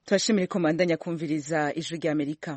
turashimira ko mwandanya kumviriza ijwi rya Amerika.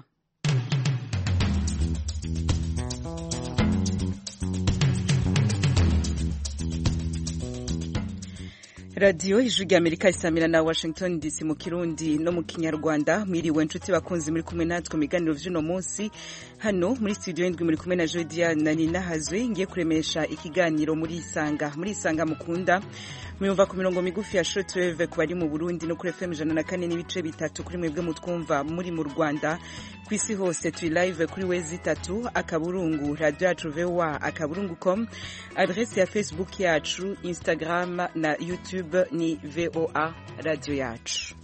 Radio ijwi rya Amerika isamira na Washington DC mu Kirundi no mu Kinyarwanda. Mwiriwe nshuti bakunzi, muri kumwe natwe miganiro vy'uno munsi hano muri studio ndwi, muri kumwe na Jodia na Nina Hazwe. Ngiye kuremesha ikiganiro muri Isanga mukunda muyumva ku mirongo migufi ya shortwave ku bari mu Burundi no kuri FM 104.3 kuri mwebwe mutwumva muri mu Rwanda. Kwisi hose turi live kuri wezi 3 akaburungu radio yacu VOA akaburungu.com, adresse ya Facebook yacu, Instagram na YouTube ni VOA radio yacu.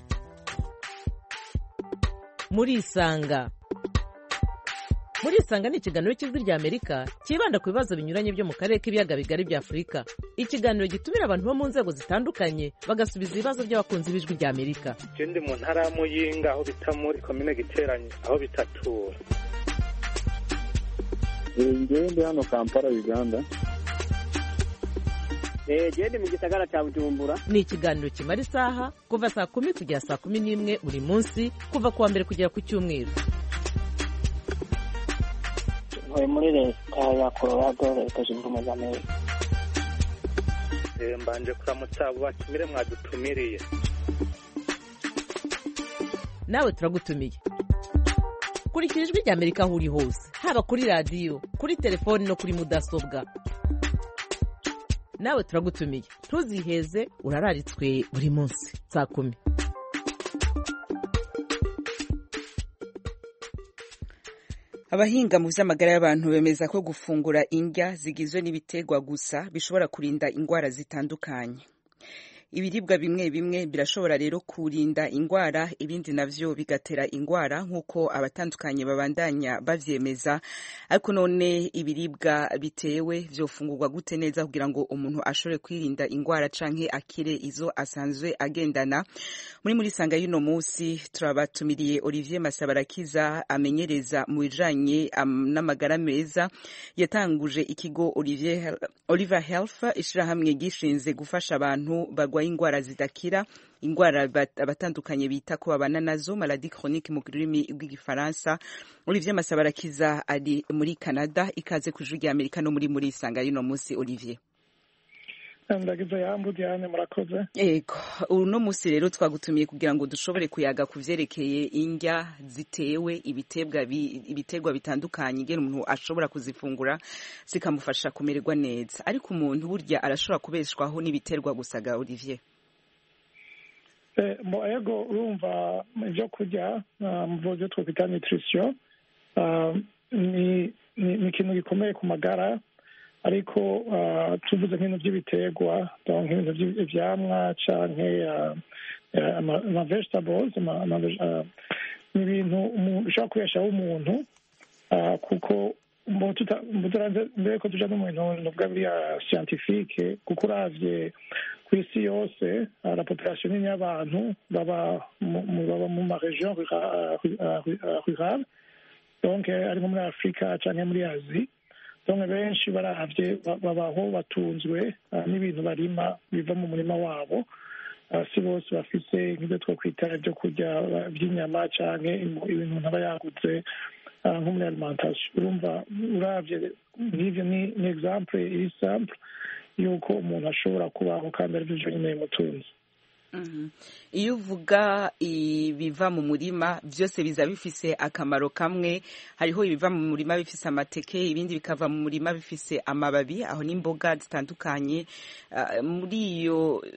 Muri Isanga ni ikiganiro cy'ijwi rya Amerika kibanda ku bibazo binyuranye byo mu karere k'ibiyaga bigari bya Afurika. Ikiganiro gitumira abantu bo mu nzego zitandukanye bagasubiza ibibazo by'abakunzi b'ijwi rya Amerika. Ndi mu ntara ya Muyinga aho bita muri commune Giteranyi aho bitatura. Ndi hano Kampala, Uganda. Ndi mu gisagara cya Bujumbura. Ni ikiganiro kimara isaha kuva saa 10 kugera saa 11 buri munsi, kuva kuwa mbere kugera ku Cyumweru. Muri leta ya Colorado, leta zunze ubumwe za Amerika. Mbanje kuramutsa abo batumire mwadutumiriye. Nawe turagutumiye. Kurikira ijwi rya Amerika aho uri hose, haba kuri radio, kuri telefoni no kuri mudasobwa. Nawe turagutumiye, ntuziheze, urararitswe buri munsi saa 10. Abahinga mu vy'amagara y'abantu bemeza ko gufungura indya zigizwe n'ibitegwa gusa bishobora kurinda ingwara zitandukanye. Ibiribwa bimwe bimwe birashobora rero kurinda ingwara, ibindi navyo bigatera ingwara nk'uko abatandukanye babandanya bavyemeza. Ariko none ibiribwa bitewe vyofungurwa gute neza kugira ngo umuntu ashobore kwirinda ingwara canke akire izo asanzwe agendana? Muri Isanga y'uno musi turabatumiriye Olivier Masabarakiza, amenyereza mu bijanye n'amagara meza, yatanguje ikigo Oliver Health, ishirahamwe gishinze gufasha abantu bagwaye ingwara zidakira, ingwara abatandukanye bita ko babana nazo, maladie chronique mu rurimi rw'igifaransa. Olivier Masabarakiza ari muri Canada. Ikaze ku ijwi rya Amerika no muri Isanga y'uno musi Olivier. Ndagize yambu Diane, murakoze. Ego, uno musi rero twagutumiye kugira ngo dushobore kuyaga kuvyerekeye indya zitewe ibitegwa bitandukanye, ingene umuntu ashobora kuzifungura zikamufasha kumererwa neza. Ariko umuntu burya arashobora kubeshwaho n'ibiterwa gusaga Olivier? Ego, urumva ibyo kurya muvuze twita nutrition ni ikintu gikomeye ku magara. Ariko tuvuze nk'ibintu by'ibiterwa, nk'ibintu by'ivyamwa canke ama vegetables, ni ibintu umuntu ushobora kubeshaho umuntu, kuko mbere ko tuja no mu bintu bwa scientifique, kuko uravye kw'isi yose la population nini y'abantu baba mu ma region rurale, donc ari nko muri Afrika canke muri Asie. Donc benshi baravye babaho batunzwe n'ibintu barima biva mu murima wabo. Si bose bafise nk'ibyo twokwita ibyo kurya by'inyama canke ibintu ntaba yaguze nko muri alimentation. Urumva uravye nk'ivyo ni exemple iri simple yuko umuntu ashobora kubaho kandi arivyo vyonyene bimutunze. Iyo uvuga ibiva mu murima vyose biza bifise akamaro kamwe. Hariho ibiva mu murima bifise amateke, ibindi bikava mu murima bifise amababi, aho n'imboga zitandukanye. Muri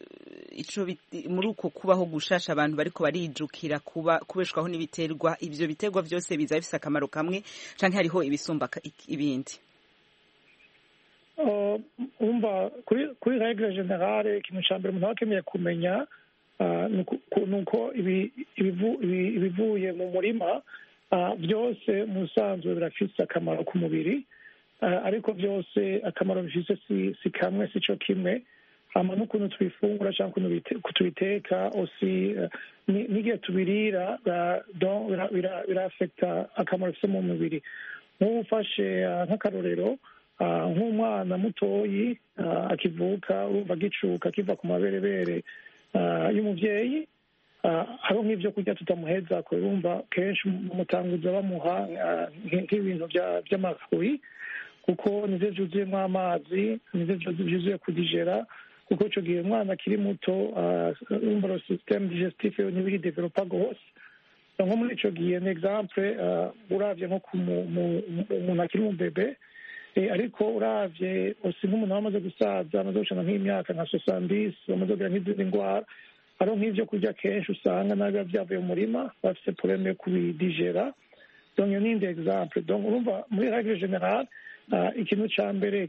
uko kubaho gushasha abantu bariko barijukira kubeshwaho n'ibiterwa, ivyo biterwa vyose biza bifise akamaro kamwe canke hariho ibisumba ibindi? Umva kuri règle générale, ikintu ca mbere umuntu aba akeneye kumenya nuko ibivuye mu murima byose mu busanzwe birafise akamaro ku mubiri, ariko byose akamaro bifise si kamwe, si co kimwe. Hama n'ukuntu tubifungura canke ukuntu tubiteka osi n'igihe tubirira birafekta akamaro bifise mu mubiri. Nk'ufashe nk'akarorero, nk'umwana mutoyi akivuka, urumva gicuka kiva ku maberebere y'umuvyeyi, hariho nk'ibyo kurya tutamuheza kurumva kenshi umutanguza bamuha nk'ibintu by'amafuri kuko nivyo vyuzuyemo amazi nivyo vyuzuye kudigera kuko ico gihe umwana akiri muto urumva lo systeme digestif ntibiri developa gose nko muri ico gihe ni exemple uravye nko umuntu akiri mu bebe ariko uravye osi nk'umuntu wamaze gusaza amaze gushana nk'imyaka nka 70 amaze kugira nk'izindi ndwara hariho nk'ivyo kurya kenshi usanga nabiba vyavuye mu murima bafise problème yo kubidigera donc iyo ni indi exemple donc urumva muri règle générale ikintu ca mbere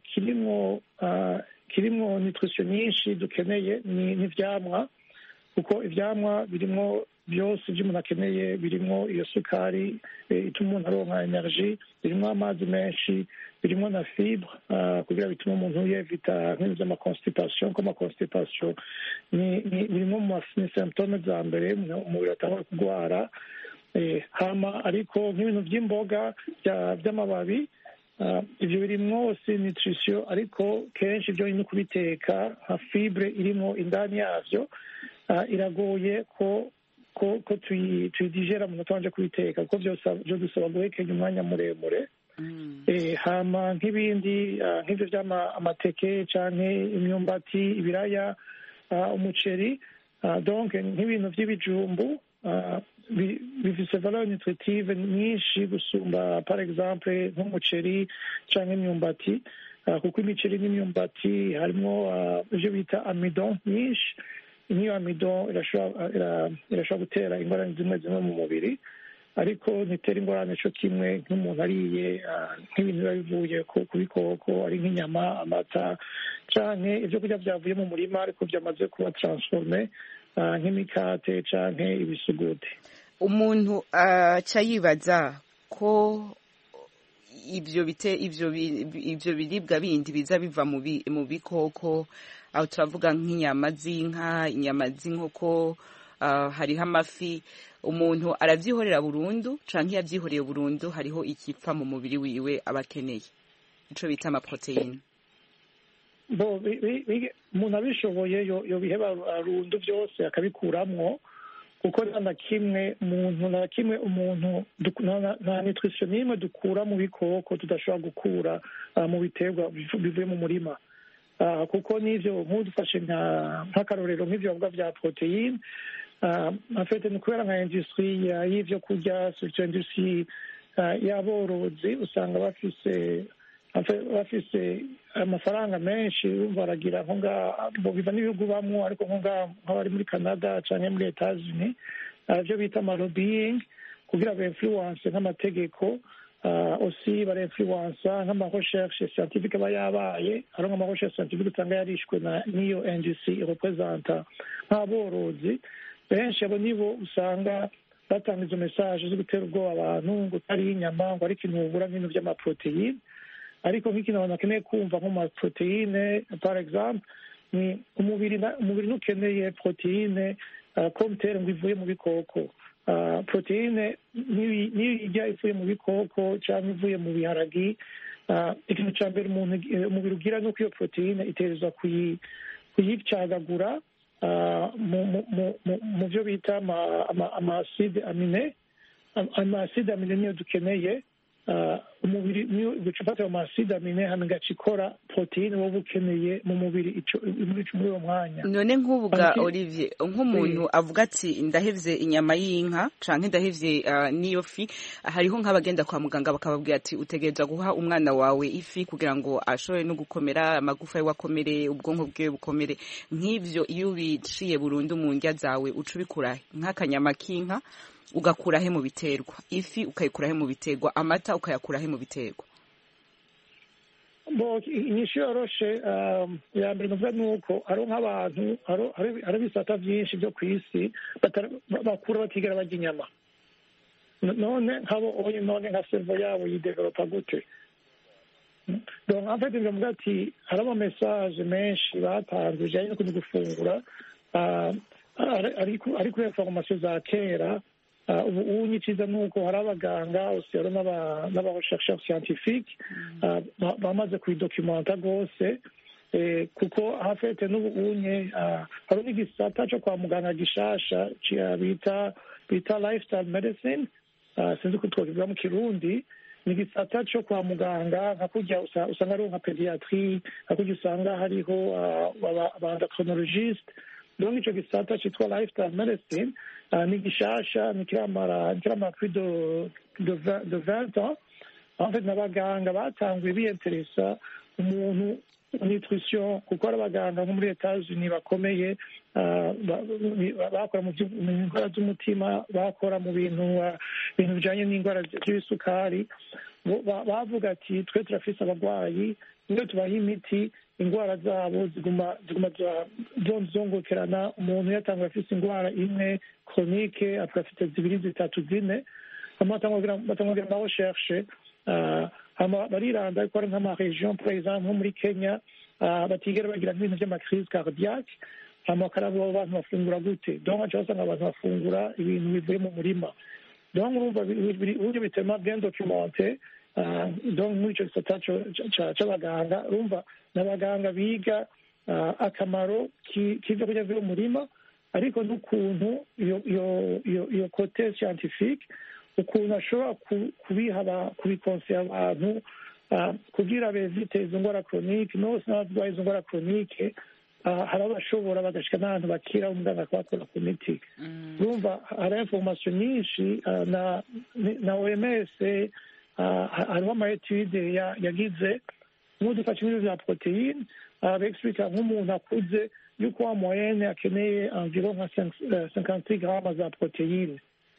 kirimwo nutrition nyinshi dukeneye ni ivyamwa kuko ivyamwa birimwo byose ibyo umuntu akeneye birimwo iyo sukari ituma umuntu aronka energie birimwo amazi menshi birimwo na fibre kugira bituma umuntu yevita nk'ibintu vy'amaconstipation ko amaconstipation birimwo mu symptome za mbere umubiri atangura kurwara hama ariko nk'ibintu vy'imboga vy'amababi ivyo birimwo aussi nutrition ariko kenshi ivyo no kubiteka nka fibre irimwo indani yavyo iragoye ko tuyidigera mu tubanje kubiteka kuko vyo dusaba guhekenya umwanya muremure hama nk'ibindi nk'ivyo vy'amateke canke imyumbati ibiraya umuceri donc nk'ibintu vy'ibijumbu bifise valeur nutritive nyinshi gusumba par exemple nk'umuceri canke imyumbati kuko imiceri n'imyumbati harimwo ivyo bita amidon nyinshi niyo amidon irashobora gutera ingorane zimwe mu mubiri ariko ntitera ingorane co kimwe nk'umuntu ariye nk'ibintu biba bivuye ku bikoko ari nk'inyama amata canke ivyo kurya vyavuye mu murima ariko vyamaze kuba transforme nk'imikate canke ibisuguti umuntu aca yibaza ko ivyo biribwa bindi biza biva mu bikoko aho turavuga nk'inyama z'inka inyama z'inkoko hariho amafi umuntu aravyihorera burundu canke yavyihoreye burundu hariho ikipfa mu mubiri wiwe aba akeneye ico bita amaproteine umuntu abishoboye yobiheba burundu vyose akabikuramwo kuko nta kimwe umuntu nta nutrition n'imwe dukura mu bikoko tudashobora gukura mu biterwa bivuye mu murima kuko n'ivyo nk'udufashe nk'akarorero nk'ivyo bavuga vya proteine afite ni kubera nka industrie y'ivyo kurya surtout industrie y'aborozi usanga bafise amafaranga menshi baragira nko biva n'ibihugu bamwo ariko nk'abari muri Canada canke muri Etats-Unis ivyo bita amalobbying kugira ba-influence nk'amategeko aussi bara-influence nk'amarecherche scientifique aba yabaye hari nk'amarecherche scientifique usanga yarishwe n'iyo industrie representa nk'aborozi benshi abo nibo usanga batanga izo message zo gutera ubwoba abantu ngo utari inyama ngo ari ikintu ubura nk'ibintu vy'amaproteine ariko nk'ikintu abantu bakeneye kumva nk'amaproteine par exemple ni umubiri ntukeneye proteine komtere ngo ivuye mu bikoko proteine niyo ijya ivuye mu bikoko cyangwa ivuye mu biharagi ikintu cya mbere umubiri ugira ni uko iyo proteine iterezwa kuyicagagura mu byo bita amaside amine amaside amine niyo dukeneye umubiri niyo ufata amaside amine hano igaca ikora proteine wowe ukeneye mu mubiri muri uwo mwanya. None nk'ubuga Olivier nk'umuntu avuga ati ndahevye inyama y'inka canke ndahevye niyo fi hariho nk'abagenda kwa muganga bakababwira ati utegereza guha umwana wawe ifi kugira ngo ashobore no gukomera amagufa ye wakomere ubwonko bwe bukomere nk'ivyo iyo ubiciye burundu mu ndya zawe uca ubikura nk'akanyama k'inka ugakurahe mu biterwa ifi ukayikurahe mu biterwa amata ukayakurahe mu biterwa inyishu yoroshe ya mbere nuvuga nuko hariho nk'abantu hari ibisata byinshi byo ku isi bakura batigera barya inyama none nk'abo none nka servo yabo yidevelopa gute donc en fait ndavuga ati hari ama message menshi batanze bijanye no gufungura ari kuri information za kera ubu unyiciza nuko hari abaganga usero n'abarechercheurs scientifiques bamaze kuidocumenta gose kuko hafite n'ubunye hari n'igisata cyo kwa muganga gishasha bita lifestyle medicine, sinzi ko twakivuga mu kirundi. Ni igisata cyo kwa muganga nka kurya usanga hariho nka pediatrie, nka kurya usanga hariho abandacrinologiste. Donc icyo gisata cyitwa lifestyle medicine ni gishasha, ni kiramara plus de 20 ans. En fait n'abaganga batanguye biyenteresa umuntu nutrition, kuko ari abaganga nko muri Etats-Unis bakomeye bakora mu ndwara z'umutima, bakora mu bintu bijanye n'indwara z'ibisukari. Bavuga ati twe turafise abarwayi, niyo tubaha imiti indwara zabo ziguma zongokerana. Umuntu yatanguye afise indwara imwe chronique, afite zibiri zitatu zine, batangura na recherche bariranda ko ari nk'amaregion par exemple nko muri Kenya batigera bagira nk'ibintu by'amakrise cardiaque, bakaraba abantu bafungura gute. Donc aca basanga abantu bafungura ibintu bivuye mu murima. Donc urumva uburyo bitema bien documenté. Donc muri icyo gisata c'abaganga, urumva n'abaganga biga akamaro k'ivyo kurya vyo mu murima, ariko n'ukuntu iyo côté scientifique, ukuntu ashobora kubikonsera abantu kugira bezite izo ndwara chronique. Nose n'abarwaye izo ndwara chronique hari abashobora bagashika n'ahantu bakira, umuganga akabakora ku miti. Urumva hari information nyinshi na OMS hariho amaetude yagize nk'udufashe n'ibintu vya proteine, bexplica nk'umuntu akuze yuko wa moyenne akeneye environ nka 56 grammes za proteine.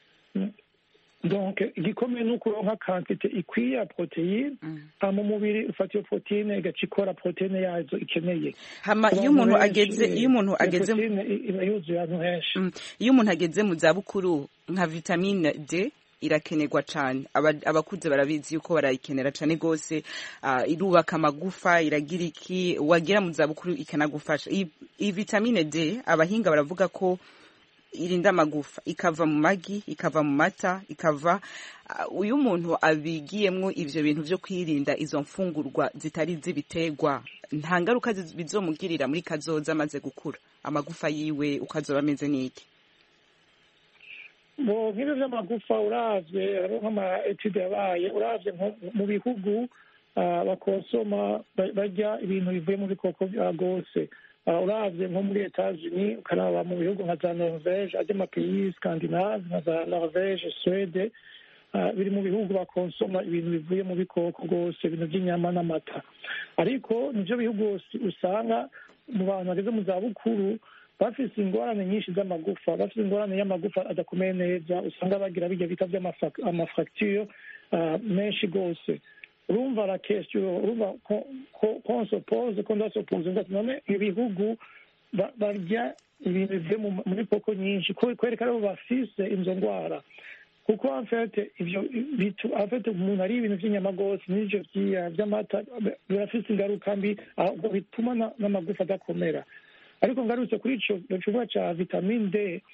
Donc igikomeye ni ukuronka quantité ikwiye ya proteine, mu mubiri ufata iyo proteine igaca ikora proteine yazo ikeneye. Hama iyo umuntu ageze iba yuzuye ahantu henshi. Iyo umuntu ageze mu zabukuru nka vitamine D irakenerwa cyane, abakuze barabizi yuko barayikenera cyane gose. Irubaka amagufa, iragira iki, wagira mu zabukuru ikanagufasha. Iyi vitamine D abahinga baravuga ko irinda amagufa, ikava mu magi, ikava mu mata, ikava uyu muntu abigiyemwo ivyo bintu vyo kwirinda izo mfungurwa zitari z'ibiterwa, nta ngaruka bizomugirira muri kazoza amaze gukura, amagufa yiwe ukazoba ameze n'iki? Nk'ibyo vy'amagufa uravye hariho nk'ama-etude yabaye, uravye mu bihugu bakonsoma barya ibintu bivuye mu bikoko gose. Uravye nko muri Etats-Unis, ukaraba mu bihugu nka za Norvege, ajya amapays Scandinave nka za Norvege, Suède, biri mu bihugu bakonsoma ibintu bivuye mu bikoko rwose, ibintu by'inyama n'amata. Ariko nivyo bihugu usanga mu bantu bageze mu zabukuru bafise ingorane nyinshi z'amagufa, bafise ingorane y'amagufa adakomeye neza, usanga bagira bijya bita by'amafracture menshi rwose. Urumva la question, urumva qu'on se pose, qu'on doit se poser, none ibihugu barya ibintu bivuye muri poko nyinshi kwereka abo bafise izo ndwara, kuko en fait ivyo umuntu ari ibintu by'inyama rwose n'ivyo by'amata birafise ingaruka mbi, ahubwo bituma n'amagufa adakomera. Ariko ngarutse kuri ico kivuga ca vitamine D,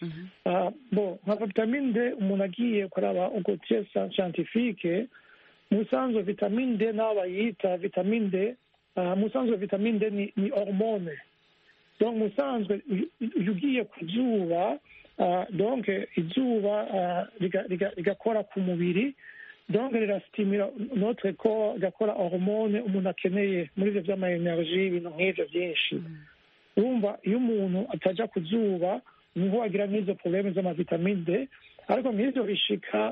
nka vitamine D umuntu agiye kuraba ugotier scientifique, musanzwe vitamine D n'abo bayita vitamine D, musanzwe vitamine D ni hormone. Donc musanzwe ugiye ku zuba, donc izuba rigakora ku mubiri, donc rirastimira notre corps, gakora hormone umuntu akeneye muri ivyo vy'ama energie, ibintu nk'ivyo vyinshi. Urumva iyo umuntu ataja ku zuba niho agira nk'izo probleme z'amavitamine D. Ariko nk'ivyo bishika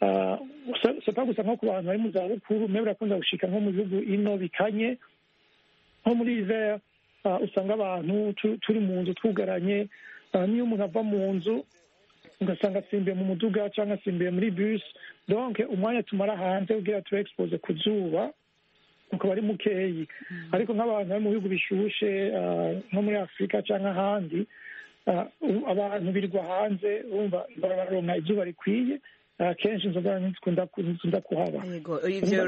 sepa gusa nko ku bantu bari mu zabukuru, mbe birakunda gushika nko mu bihugu ino bikanye, nko muri hiver usanga abantu turi mu nzu twugaranye, niyo umuntu ava mu nzu ugasanga asimbiye mu muduga cyangwa asimbiye muri bus, donc umwanya tumara hanze kugira tube expose ku zuba ukaba ari mukeyi. Ariko nk'abantu bari mu bihugu bishushe nko muri Afurika cyangwa ahandi, abantu birirwa hanze, urumva bararonka izuba rikwiye, kenshi inzoga ntizikunda kuhaba. Yego, ivyo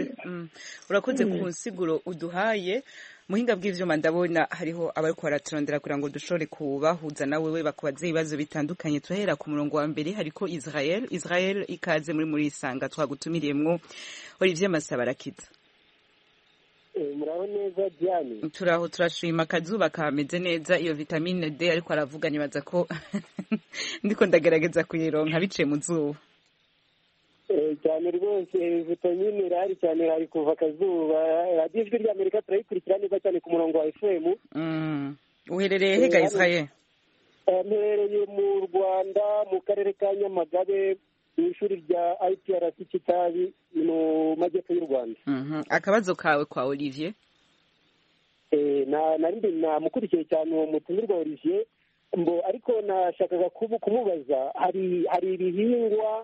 urakoze ku nsiguro uduhaye. Muhinga bw'ivyuma ndabona hariho abariko baraturondera kugira ngo dushobore kubahuza na wewe bakubaze ibibazo bitandukanye. Turahera ku murongo wa mbere, hariko Israel ikaze muri isanga twagutumiriyemwo Olivier Masabarakiza. muraho neza Diane. turaho turashima akazuba kameze neza, iyo vitamine D ariko aravuga nibaza ko ndiko ndagerageza kuyironka biciye mu zuba. Cyane rwose vitamine irahari cyane, hari kuva akazuba. radiyo ijwi ry'Amerika turayikurikira neza cyane ku murongo wa FM. Uherereye he ga Israel? Mperereye mu Rwanda mu karere ka Nyamagabe mu ishuri rya IPRC Kitabi mu majyepfo y'u Rwanda. Akabazo kawe kwa Olivier? namukurikiye cyane uwo mutumirwa Olivier, ariko nashakaga kumubaza, hari ibihingwa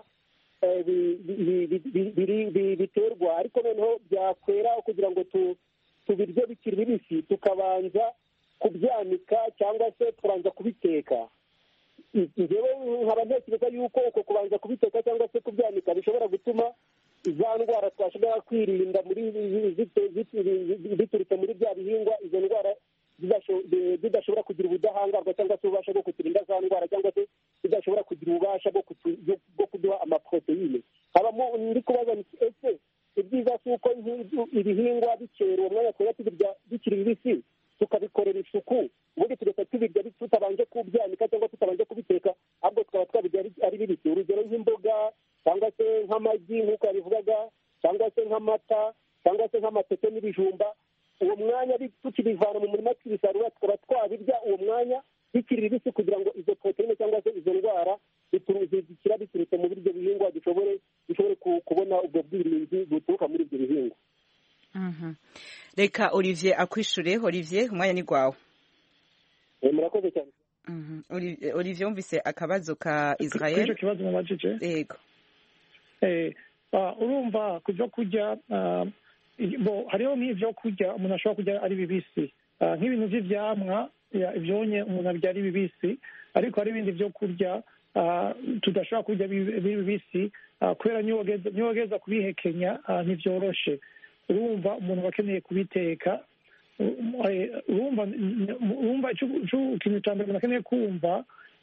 biterwa ariko noneho byakwera kugira ngo tubirye bikiri bibisi tukabanza kubyanika cyangwa se tubanza kubiteka. njyewe nkaba ntekereza yuko uko kubanza kubiteka cyangwa se kubyanika bishobora gutuma za ndwara twashobora kwirinda biturutse muri bya bihingwa, izo ndwara zidashobora kugira ubudahangarwa cyangwa se ububasha bwo kuturinda za ndwara, cyangwa se zidashobora kugira ububasha bwo kuduha amaproteine. habamo ndi kubaza ese ibyiza si uko ibihingwa bikera uwo mwanya twaba tubirya bikiri bibisi tukabikorera isuku, ubundi tugahita tubirya tutabanje kubyanika cyangwa tutabanje kubiteka, ahubwo tukaba twabirya ari bibisi. urugero nk'imboga cyangwa se nk'amagi nk'uko yabivugaga, cyangwa se nk'amata cyangwa se nk'amateke n'ibijumba, uwo mwanya tukibivana mu murima tukibisarura tukaba twabirya uwo mwanya bikiri bibisi, kugira ngo izo proteine cyangwa se izo ndwara zikira biturutse mu biryo bihingwa dushobore kubona ubwo bwirinzi buturuka muri ibyo bihingwa. Reka Olivier akwishure. Olivier, umwanya ni gwawe. Murakoze cyane. Olivier, umvise akabazo ka Israel? Icyo kibazo mubajije? Yego. Urumva kubyo kurya, hariho nk'ibyo kurya umuntu ashobora kurya ari bibisi, nk'ibintu by'ivyamwa ivyonye umuntu abirya ari bibisi, ariko hari ibindi byo kurya tudashobora kurya bibisi kubera niyo wageza kubihekenya ntibyoroshe. urumva umuntu aba akeneye kubiteka. urumva ikintu cya mbere umuntu akeneye kumva,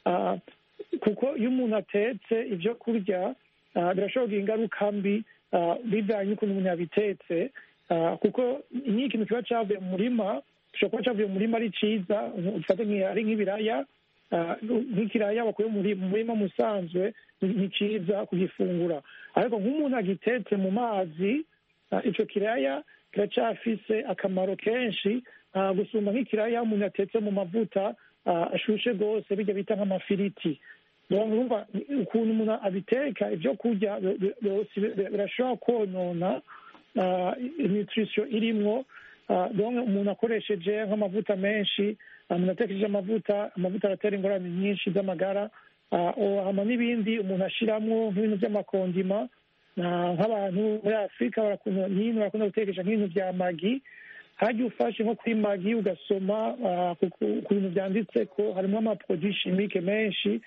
kuko iyo umuntu atetse ibyo kurya birashobora kugira ingaruka mbi bivanye n'ukuntu umuntu yabitetse, kuko iyo ikintu kiba cyavuye mu murima gishobora kuba cyavuye mu murima ari cyiza, ufate ari nk'ibiraya, nk'ikiraya bakuye mu murima musanzwe ni cyiza kugifungura, ariko nk'umuntu agitetse mu mazi, icyo kiraya kiracyafise akamaro kenshi gusumba nk'ikiraya umuntu yatetse mu mavuta ashushe rwose, bijya bita nk'amafiriti. urumva ukuntu umuntu abiteka ibyo kurya birashobora konona nutrition irimwo. umuntu akoresheje nk'amavuta menshi, umuntu atekereje amavuta aratera ingorane nyinshi z'amagara. hama n'ibindi umuntu ashiramwo nk'ibintu by'amakondima, nk'abantu muri Afurika barakunda gutekesha nk'ibintu bya magi. hajya ufashe nko kuri magi ugasoma ku bintu byanditse ko harimo amaproduits chimiques menshi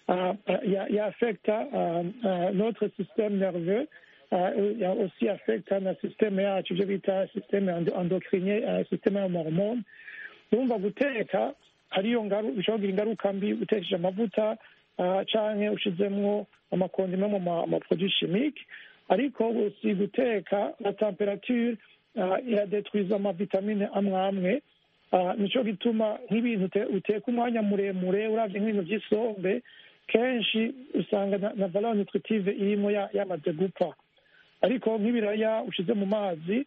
affecta notre système nerveux, aussi affecta na système yacu, ibyo bita système endocrinien, système y'amahormone. urumva guteka hariyo bishobora kugira ingaruka mbi utekesheje amavuta canke ushizemwo amakondima mu maproduits chimiques, ariko si guteka la temperature iradetwiza amavitamine amwe. nico gituma nk'ibintu uteka umwanya muremure uravye nk'ibintu by'isombe, kenshi usanga na valeur nutritive irimo yamaze gupfa. ariko nk'ibiraya ushize mu mazi,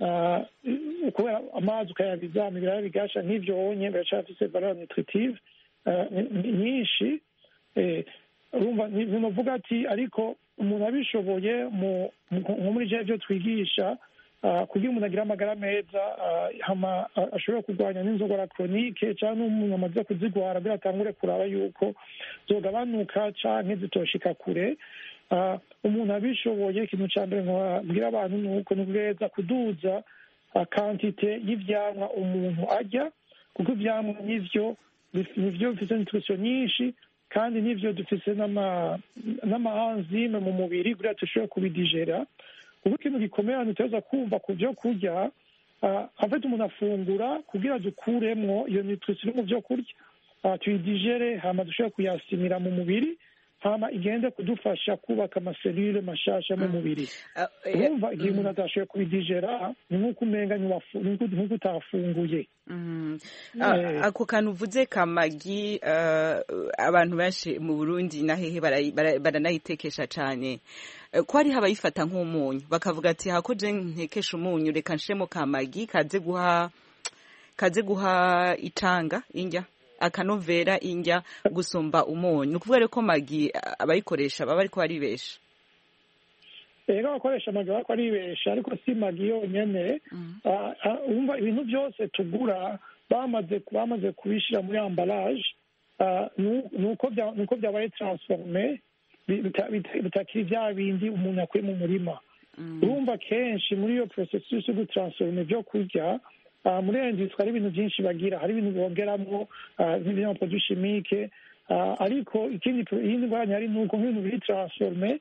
kubera amazi ukayabizama ibiraya bigasha, nk'ivyo wonye biracafise valeur nutritive nyinshi. urumva novuga ati ariko umuntu abishoboye nko muri byo twigisha, kugira umuntu agire amagara meza, ashobora kurwanya n'inzogera chronique cyangwa n'umuntu amaze kuzigwara biratangure kuraba yuko zogabanuka canke zitoshika kure. umuntu abishoboye, ikintu cya mbere nkabwira abantu ni uko nubweza kuduza quantité y'ivyamwa umuntu arya, kuko ivyamwa nivyo bifite nutrition nyinshi, kandi nivyo dufise n'ama-enzyme mu mubiri kugira dushobore kubidigera. ubu ikintu gikomeye abantu tuza kumva ku byo kurya, afite umuntu afungura kugira dukuremwo iyo nutrition mu byo kurya, tuyidigere hama dushobore kuyasimira mu mubiri, hama igende kudufasha kubaka amaselule mashasha mu mubiri urumva igihe umuntu adashoboye kubidigera ni nk'uko umenga nk'uko utafunguye ako kantu uvuze kamagi abantu benshi mu Burundi na hehe baranayitekesha cyane ko hariho abayifata nk'umunyu bakavuga ati hako je ntekesha umunyu reka nshemo kamagi kaze guha itanga indya akanovera indya gusumba umunyu ni ukuvuga rero ko magi abayikoresha baba ariko baribesha rero abakoresha magi bariko baribesha ariko si magi yonyene umva ibintu byose tugura bamaze kubishira muri emballage nuko byabaye transforme bitakiri bya bindi umuntu akuye mu murima urumva kenshi muri iyo processus yo gutransforme ibyo kurya muri industrie hari ibintu byinshi bagira hari ibintu bongeramo nk'ibintu produit chimique ariko iyindi ngorane hari nuko nk'ibintu biri transforme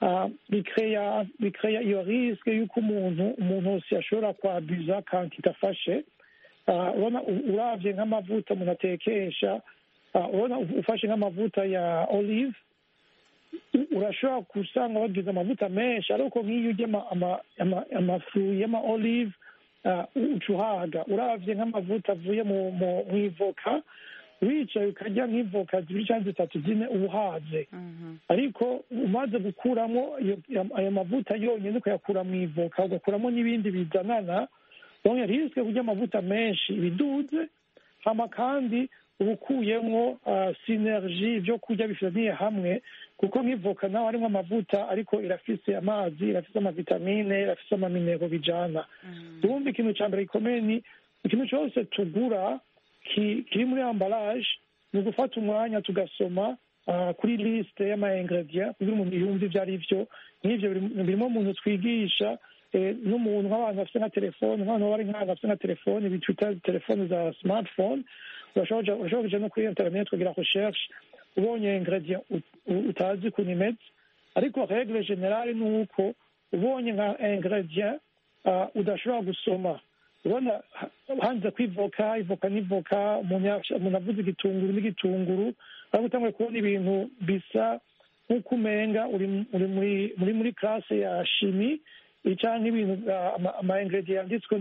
bikreya iyo risque y'uko umuntu wese ashobora kwabuza kandi itafashe urabona uravye nk'amavuta umuntu atekesha urabona ufashe nk'amavuta ya olive urashobora gusanga bagize amavuta menshi ariko nk'iyo urya amafu y'ama olive ucuhaga uravye nk'amavuta avuye mu ivoka wicaye ukarya nk'ivoka zibiri cyangwa zitatu zine ubuhaze ariko umaze gukuramo ayo mavuta yonyine ukayakura mu ivoka ugakuramo n'ibindi bizanana donc risque kurya amavuta menshi ibiduze hama kandi uba ukuyemwo synergie ibyo kurya bifitaniye hamwe kuko nk'ivoka nawe harimo amavuta ariko irafise amazi irafise amavitamine irafise amaminero bijana urumva ikintu cya mbere gikomeye ni ikintu cyose tugura kiri muri emballage ni ugufata umwanya tugasoma kuri liste y'ama-ingredient kugira umuntu yumve ibyo ari byo nk'ivyo birimo umuntu twigisha n'umuntu nk'abantu bafite nka telefone nk'abantu bari nk'abantu bafite nka telefone bitwita telefone za smartphone urashobora kuja no kuri internet kugira recherche ubonye ingredient utazi ukuntu imeze ariko regle generale ni uko ubonye nka ingredient udashobora gusoma ubona hanze kwivoka ivoka n'ivoka umuntu avuze igitunguru n'igitunguru ariko utanguye kubona ibintu bisa nk'uko umenga uri muri classe ya chimie canke ibintu ama ingredient yanditswe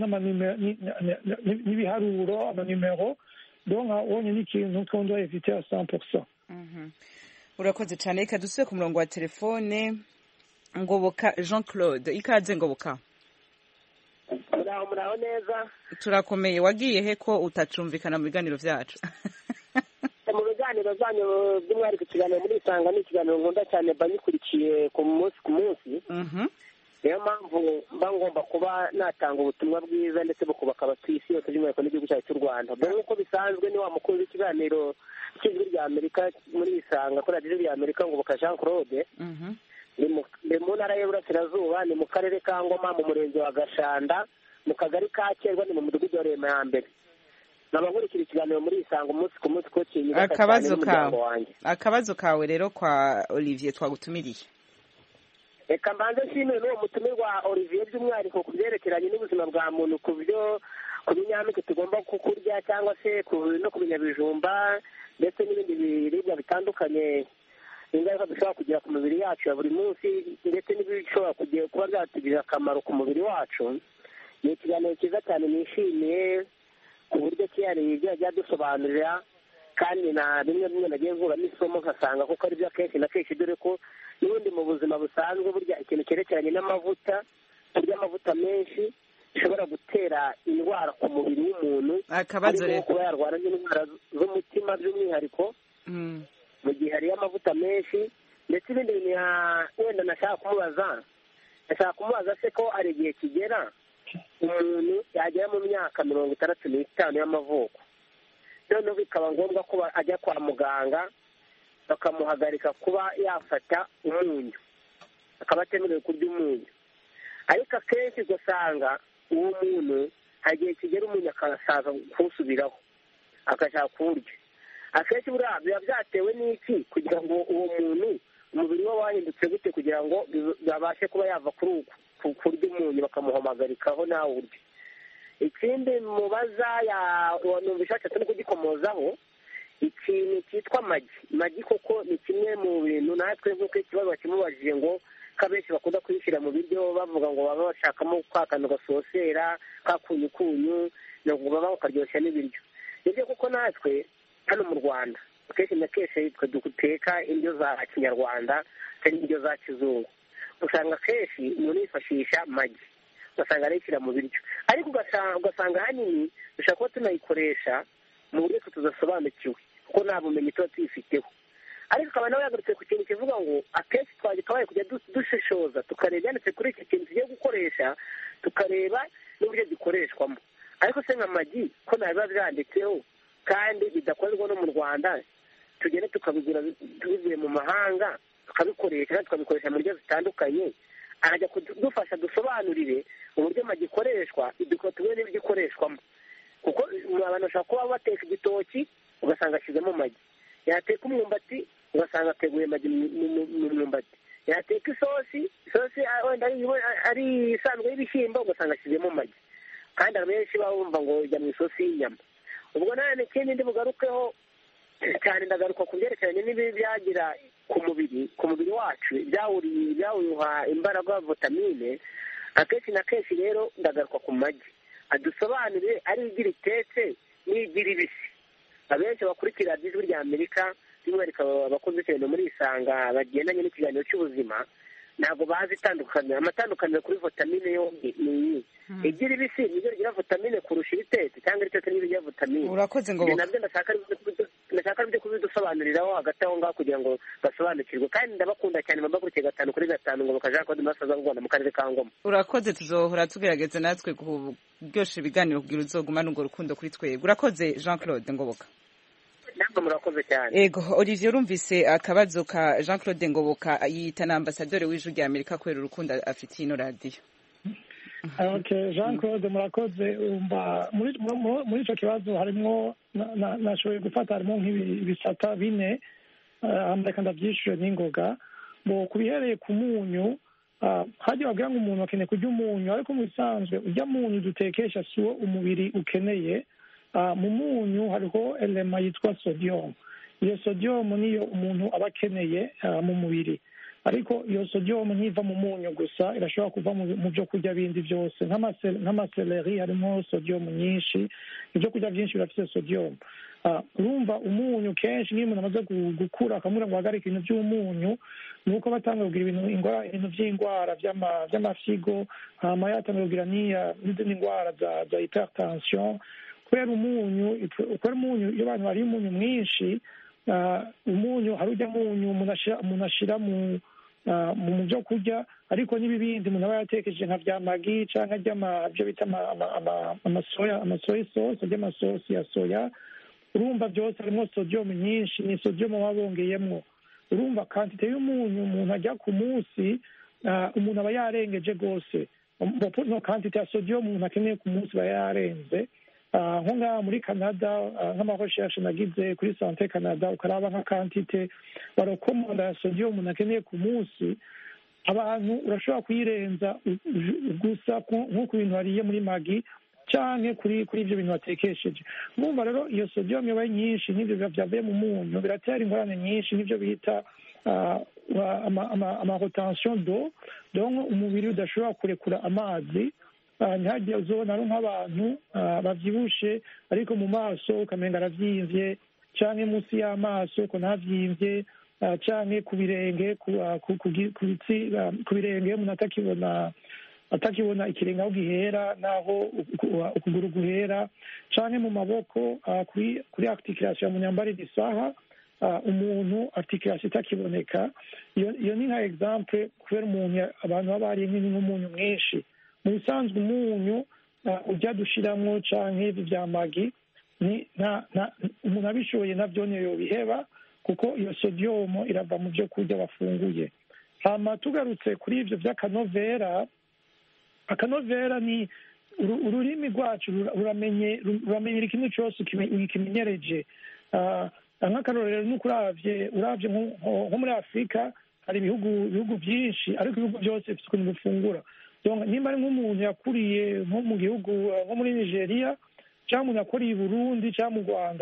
n'ibiharuro amanimero donc ubonye n'ikintu qu'on doit éviter à 100%. Urakoze cyane reka dusubire ku murongo wa telefone Ngoboka Jean Claude ikaze Ngoboka muraho neza turakomeye wagiye he ko utacumvikana mu biganiro byacu mu biganiro zanyu by'umwihariko ikiganiro muri Isanga ni ikiganiro nkunda cyane banyikurikiye ku munsi niyo mpamvu mba ngomba kuba natanga ubutumwa bwiza ndetse bukubaka abatuye isi yose by'umwihariko n'igihugu cyacu cy'u Rwanda nk'uko bisanzwe ni wa mukuru w'ikiganiro cy'ijwi rya Amerika muri Isanga kuri radiyo rya Amerika Ngoboka Jean Claude ni mu ntara y'Iburasirazuba ni mu karere ka Ngoma mu murenge wa Gashanda mu kagari ka Kerwa ni mu mudugudu wa Rema ya mbere nkaba nkurikira ikiganiro muri Isanga umunsi ku munsi ko kinyubaka cyane n'umuryango wanjye akabazo kawe rero kwa Olivier twagutumiriye reka mbanze nshimire n'uwo mutumirwa Olivier by'umwihariko ku byerekeranye n'ubuzima bwa muntu ku binyampeke tugomba kurya cyangwa se no ku binyabijumba ndetse n'ibindi biribwa bitandukanye ingaruka dushobora kugira ku mubiri yacu ya buri munsi ndetse n'ibishobora kuba byatugirira akamaro ku mubiri wacu ni ikiganiro cyiza cyane nishimiye ku buryo cyihariye byajya dusobanurira kandi na bimwe nagiye nkuramo isomo nkasanga kuko ari byo akenshi na kenshi dore ko n'ubundi mu buzima busanzwe burya ikintu cyerekeranye n'amavuta kurya amavuta menshi bishobora gutera indwara ku mubiri w'umuntu harimo kuba yarwara n'indwara z'umutima by'umwihariko mu gihe hariyo amavuta menshi ndetse ibindi bintu wenda nashaka kumubaza se ko hari igihe kigera umuntu yagera mu myaka 65 y'amavuko noneho bikaba ngombwa ko ajya kwa muganga bakamuhagarika kuba yafata umunyu akaba atemerewe kurya umunyu ariko akenshi ugasanga uwo muntu hagiye kigera umunyu akasaza kuwusubiraho agashaka kuwurya akenshi buriya biba byatewe n'iki kugira ngo uwo muntu umubiri we wahindutse gute kugira ngo babashe kuba yava kuri kurya umunyu bakamuhamagarikaho nawe urya ikindi mubaza numva ishatse no kugikomozaho ikintu cyitwa magi koko ni kimwe mu bintu natwe nk'uko ikibazo bakimubajije ngo ko abenshi bakunda kuyishyira mu biryo bavuga ngo baba bashakamo ka kantu gasosera ka kunyukunyu ngo baba bakaryoshya n'ibiryo nibyo kuko natwe hano mu Rwanda akenshi na kenshi twe duteka indyo za kinyarwanda cyangwa indyo za kizungu usanga akenshi umuntu yifashisha magi ugasanga arayishyira mu biryo ariko ugasanga ahanini dushobora kuba tunayikoresha mu buryo tudasobanukiwe kuko nta bumenyi tuba tuyifiteho ariko ukaba nawe yagarutse ku kintu kivuga ngo akenshi twagikabaye kujya dushishoza tukareba ibyanditse kuri iki kintu tugiye gukoresha tukareba n'uburyo gikoreshwamo ariko se nka magi ko ntabiba byanditseho kandi bidakorerwa no mu Rwanda tugenda tukabigura tubivuye mu mahanga tukabikoresha kandi tukabikoresha mu buryo zitandukanye arajya kudufasha dusobanurire uburyo magi ikoreshwa tubone n'ibyo ikoreshwamo kuko abantu bashobora kuba bateka igitoki ugasanga ashyizemo magi yateka umwumbati ugasanga ateguye magi mu mwumbati yateka isosi wenda ari isanzwe y'ibishyimbo ugasanga ashyizemo magi kandi abenshi baba bumva ngo ijya mu isosi y'inyama ubwo nanone ikindi ndi bugarukeho cyane ndagaruka ku byerekeranye n'ibi byagira ku mubiri wacu byawuha imbaraga vitamine akenshi na kenshi rero ndagaruka ku magi adusobanurire ari igira itetse n'igira ibisi abenshi bakurikira ijwi rya Amerika by'umwihariko abakozi cyane muri Isanga bagendanye n'ikiganiro cy'ubuzima ntabwo bazi itandukaniro amatandukaniro kuri vitamine yombi ni iyi igira ibisi nibyo rigira vitamine kurusha ibitetse cyangwa ibitetse nibyo bigira vitamine urakoze ngo nabyo ndashaka ibyo kubidusobanuriraho hagati aho ngaho kugira ngo basobanukirwe kandi ndabakunda cyane mbabakurikiye 5/5 ngo bakaja kode masaza Rwanda mu karere ka Ngoma urakoze tuzohora tugerageza natwe kuryosha ibiganiro kugira uzogumana urwo rukundo kuri twebwe urakoze Jean Claude Ngoboka ntabwo murakoze cyane ego Olivier urumvise akabazo ka Jean Claude Ngoboka yita na ambasaderi w'ijwi rya Amerika kubera urukundo afitiye ino radiyo Okay, Jean Claude murakoze muri icyo kibazo harimo nashoboye gufata harimo nk'ibisata bine reka ndabyishyure n'ingoga ngo ku bihereye ku munyu hajya bavuga ngo umuntu akeneye kurya umunyu ariko mu bisanzwe urya munyu dutekesha si wo umubiri ukeneye mu munyu hariho elema yitwa sodium iyo sodium niyo umuntu aba akeneye mu mubiri ariko iyo sodium ntiva mu munyu gusa irashobora kuva mu byo kurya bindi byose nk'amaseleri harimo sodium nyinshi ibyo kurya byinshi birafite sodium urumva umunyu kenshi niyo umuntu amaze gukura akamubwira ngo ahagarike ibintu by'umunyu ni uko batanga kugira ibintu by'indwara by'amafyigo hama yatanga kugira n'izindi ndwara za hypertension kubera umunyu iyo abantu bariye umunyu mwinshi umunyu hari ujya munyu umuntu ashyira mu byo kurya ariko n'ibibindi umuntu aba yatekereje nka bya magi cyangwa ibyo bita amasoya sauce ry'amasosi ya soya urumva byose harimo sodium nyinshi ni sodium baba bongeyemo urumva kantite y'umunyu umuntu ajya ku munsi umuntu aba yarengeje rwose no kantite ya sodium umuntu akeneye ku munsi aba yarenze nko ngaha muri Canada nk'amarecherche nagize kuri Santé Canada ukaraba nka kantite barokomanda ya sodium umuntu akeneye ku munsi abantu urashobora kuyirenza gusa nko ku bintu wariye muri magi cyane kuri ibyo bintu batekesheje mwumva rero iyo sodium yabaye nyinshi n'ibyo byavuye mu munyu biratera ingorane nyinshi n'ibyo bita amarotension d'eau donc umubiri udashobora kurekura amazi ntihagire uzobona ari nk'abantu babyibushe ariko mu maso ukamenga arabyimvye canke munsi y'amaso ko ntavyimvye canke ku birenge ku birenge umuntu atakibona ikirenge aho gihera naho ukuguru guhera canke mu maboko kuri articulation mu nyambarire isaha umuntu articulation itakiboneka iyo ni nka exemple kubera umuntu abantu baba bariye nk'umunyu mwinshi mu bisanzwe umunyu ujya dushiramwo canke ivi vya magi umuntu abishoboye navyo niyo yobiheba kuko iyo sodium irava mu byo kurya bafunguye hama tugarutse kuri ivyo vy'akanovera akanovera ni ururimi rwacu ruramenyera ikintu cyose ukimenyereje nk'akarorero nuko uravye nko muri Afurika hari ibihugu byinshi ariko ibihugu byose bifite ukuntu bifungura nimba ari nk'umuntu yakuriye nko mu gihugu nko muri Nigeria cyangwa umuntu yakuriye i Burundi cyangwa mu Rwanda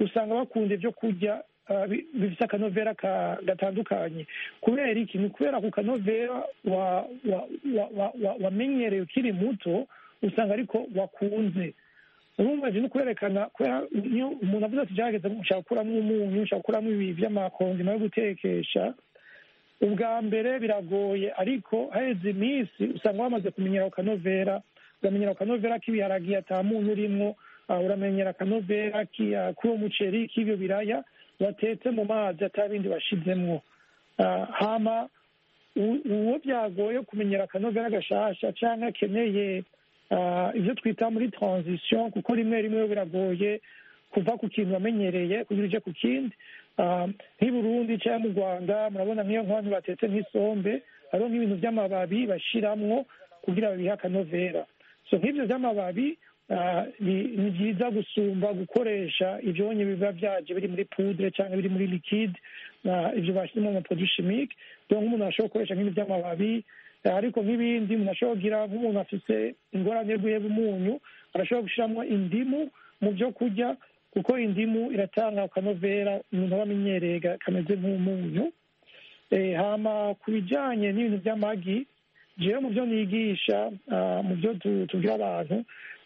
usanga bakunda ibyo kurya bifite akanovera gatandukanye. Kubera iki? ni kubera ku kanovera wamenyereye ukiri muto usanga ariko wakunze. urumva ni ukwerekana iyo umuntu avuze ati gerageza ushaka gukuramo umunyu, ushaka gukuramo ibi by'amakondima yo gutekesha, ubwa mbere biragoye, ariko haheze iminsi usanga wamaze kumenyera ku kanovera. uramenyera akanovera k'ibiharagi ata munyu urimo, uramenyera akanovera k'uwo muceri, k'ibyo biraya watetse mu mazi ata bindi washizemwo. Hama uwo byagoye kumenyera akanovera gashasha cyangwa akeneye ibyo twita muri transition, kuko rimwe rimwe biragoye kuva ku kintu wamenyereye kugira uje ku kindi. nk'i Burundi cyangwa mu Rwanda murabona nk'iyo nk'abantu batetse nk'isombe hariho nk'ibintu by'amababi bashiramwo kugira babihe akanovera. So nk'ibyo by'amababi ni byiza gusumba gukoresha ibyonyi biba byaje biri muri poudre cyangwa biri muri liquide, ibyo bashyiramo mu produit chimique. Donc umuntu ashobora gukoresha nk'ibintu by'amababi, ariko nk'ibindi umuntu ashobora kugira nk'umuntu afite ingorane yo guheba umunyu arashobora gushyiramo indimu mu byo kurya, kuko indimu iratanga akanovera umuntu aba amenyereye kameze nk'umunyu. Hama ku bijyanye n'ibintu by'amagi, jewe mu byo nigisha, mu byo tubwira abantu,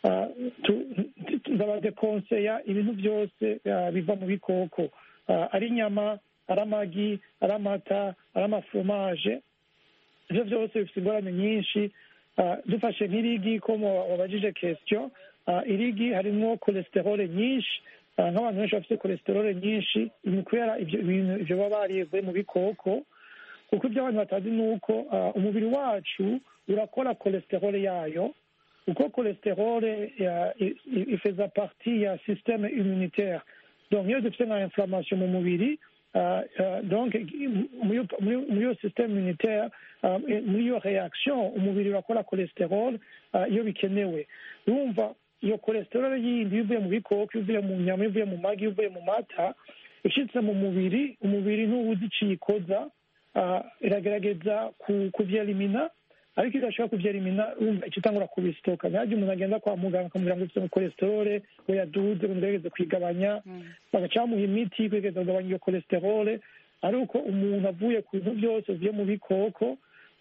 ndabadekonseya ibintu byose biva mu bikoko, ari inyama, ari amagi, ari amata, ari amaforomaje. ibyo byose bifite ingorane nyinshi. Dufashe nk'irigi ko wabajije question, irigi harimo cholesterol nyinshi. Nk'abantu benshi bafite cholesterol nyinshi ni kubera ibyo baba bariye mu bikoko, kuko ibyo abantu batazi ni uko umubiri wacu urakora cholesterol yayo, kuko cholesterol ifeza partie ya système immunitaire. Donc iyo dufite nka inflammation mu mubiri, donc muri iyo système immunitaire, muri iyo reaction umubiri urakora cholesterol iyo bikenewe. Urumva iyo cholesterol yindi ivuye mu bikoko, ivuye mu nyama, ivuye mu magi, ivuye mu mata, ishitse mu mubiri, umubiri ntuwuzi iciye ikoza, iragerageza kuvyelimina, ariko idashobora kuvyelimina urumva ikitangura kubisitoka. Ntajya umuntu agenda kwa muganga akamubwira ngo ufite cholesterol we yaduze, ugerageze kwigabanya, bagaca bamuha imiti kugerageza kugabanya iyo cholesterol. ariko umuntu avuye ku bintu byose bivuye mu bikoko,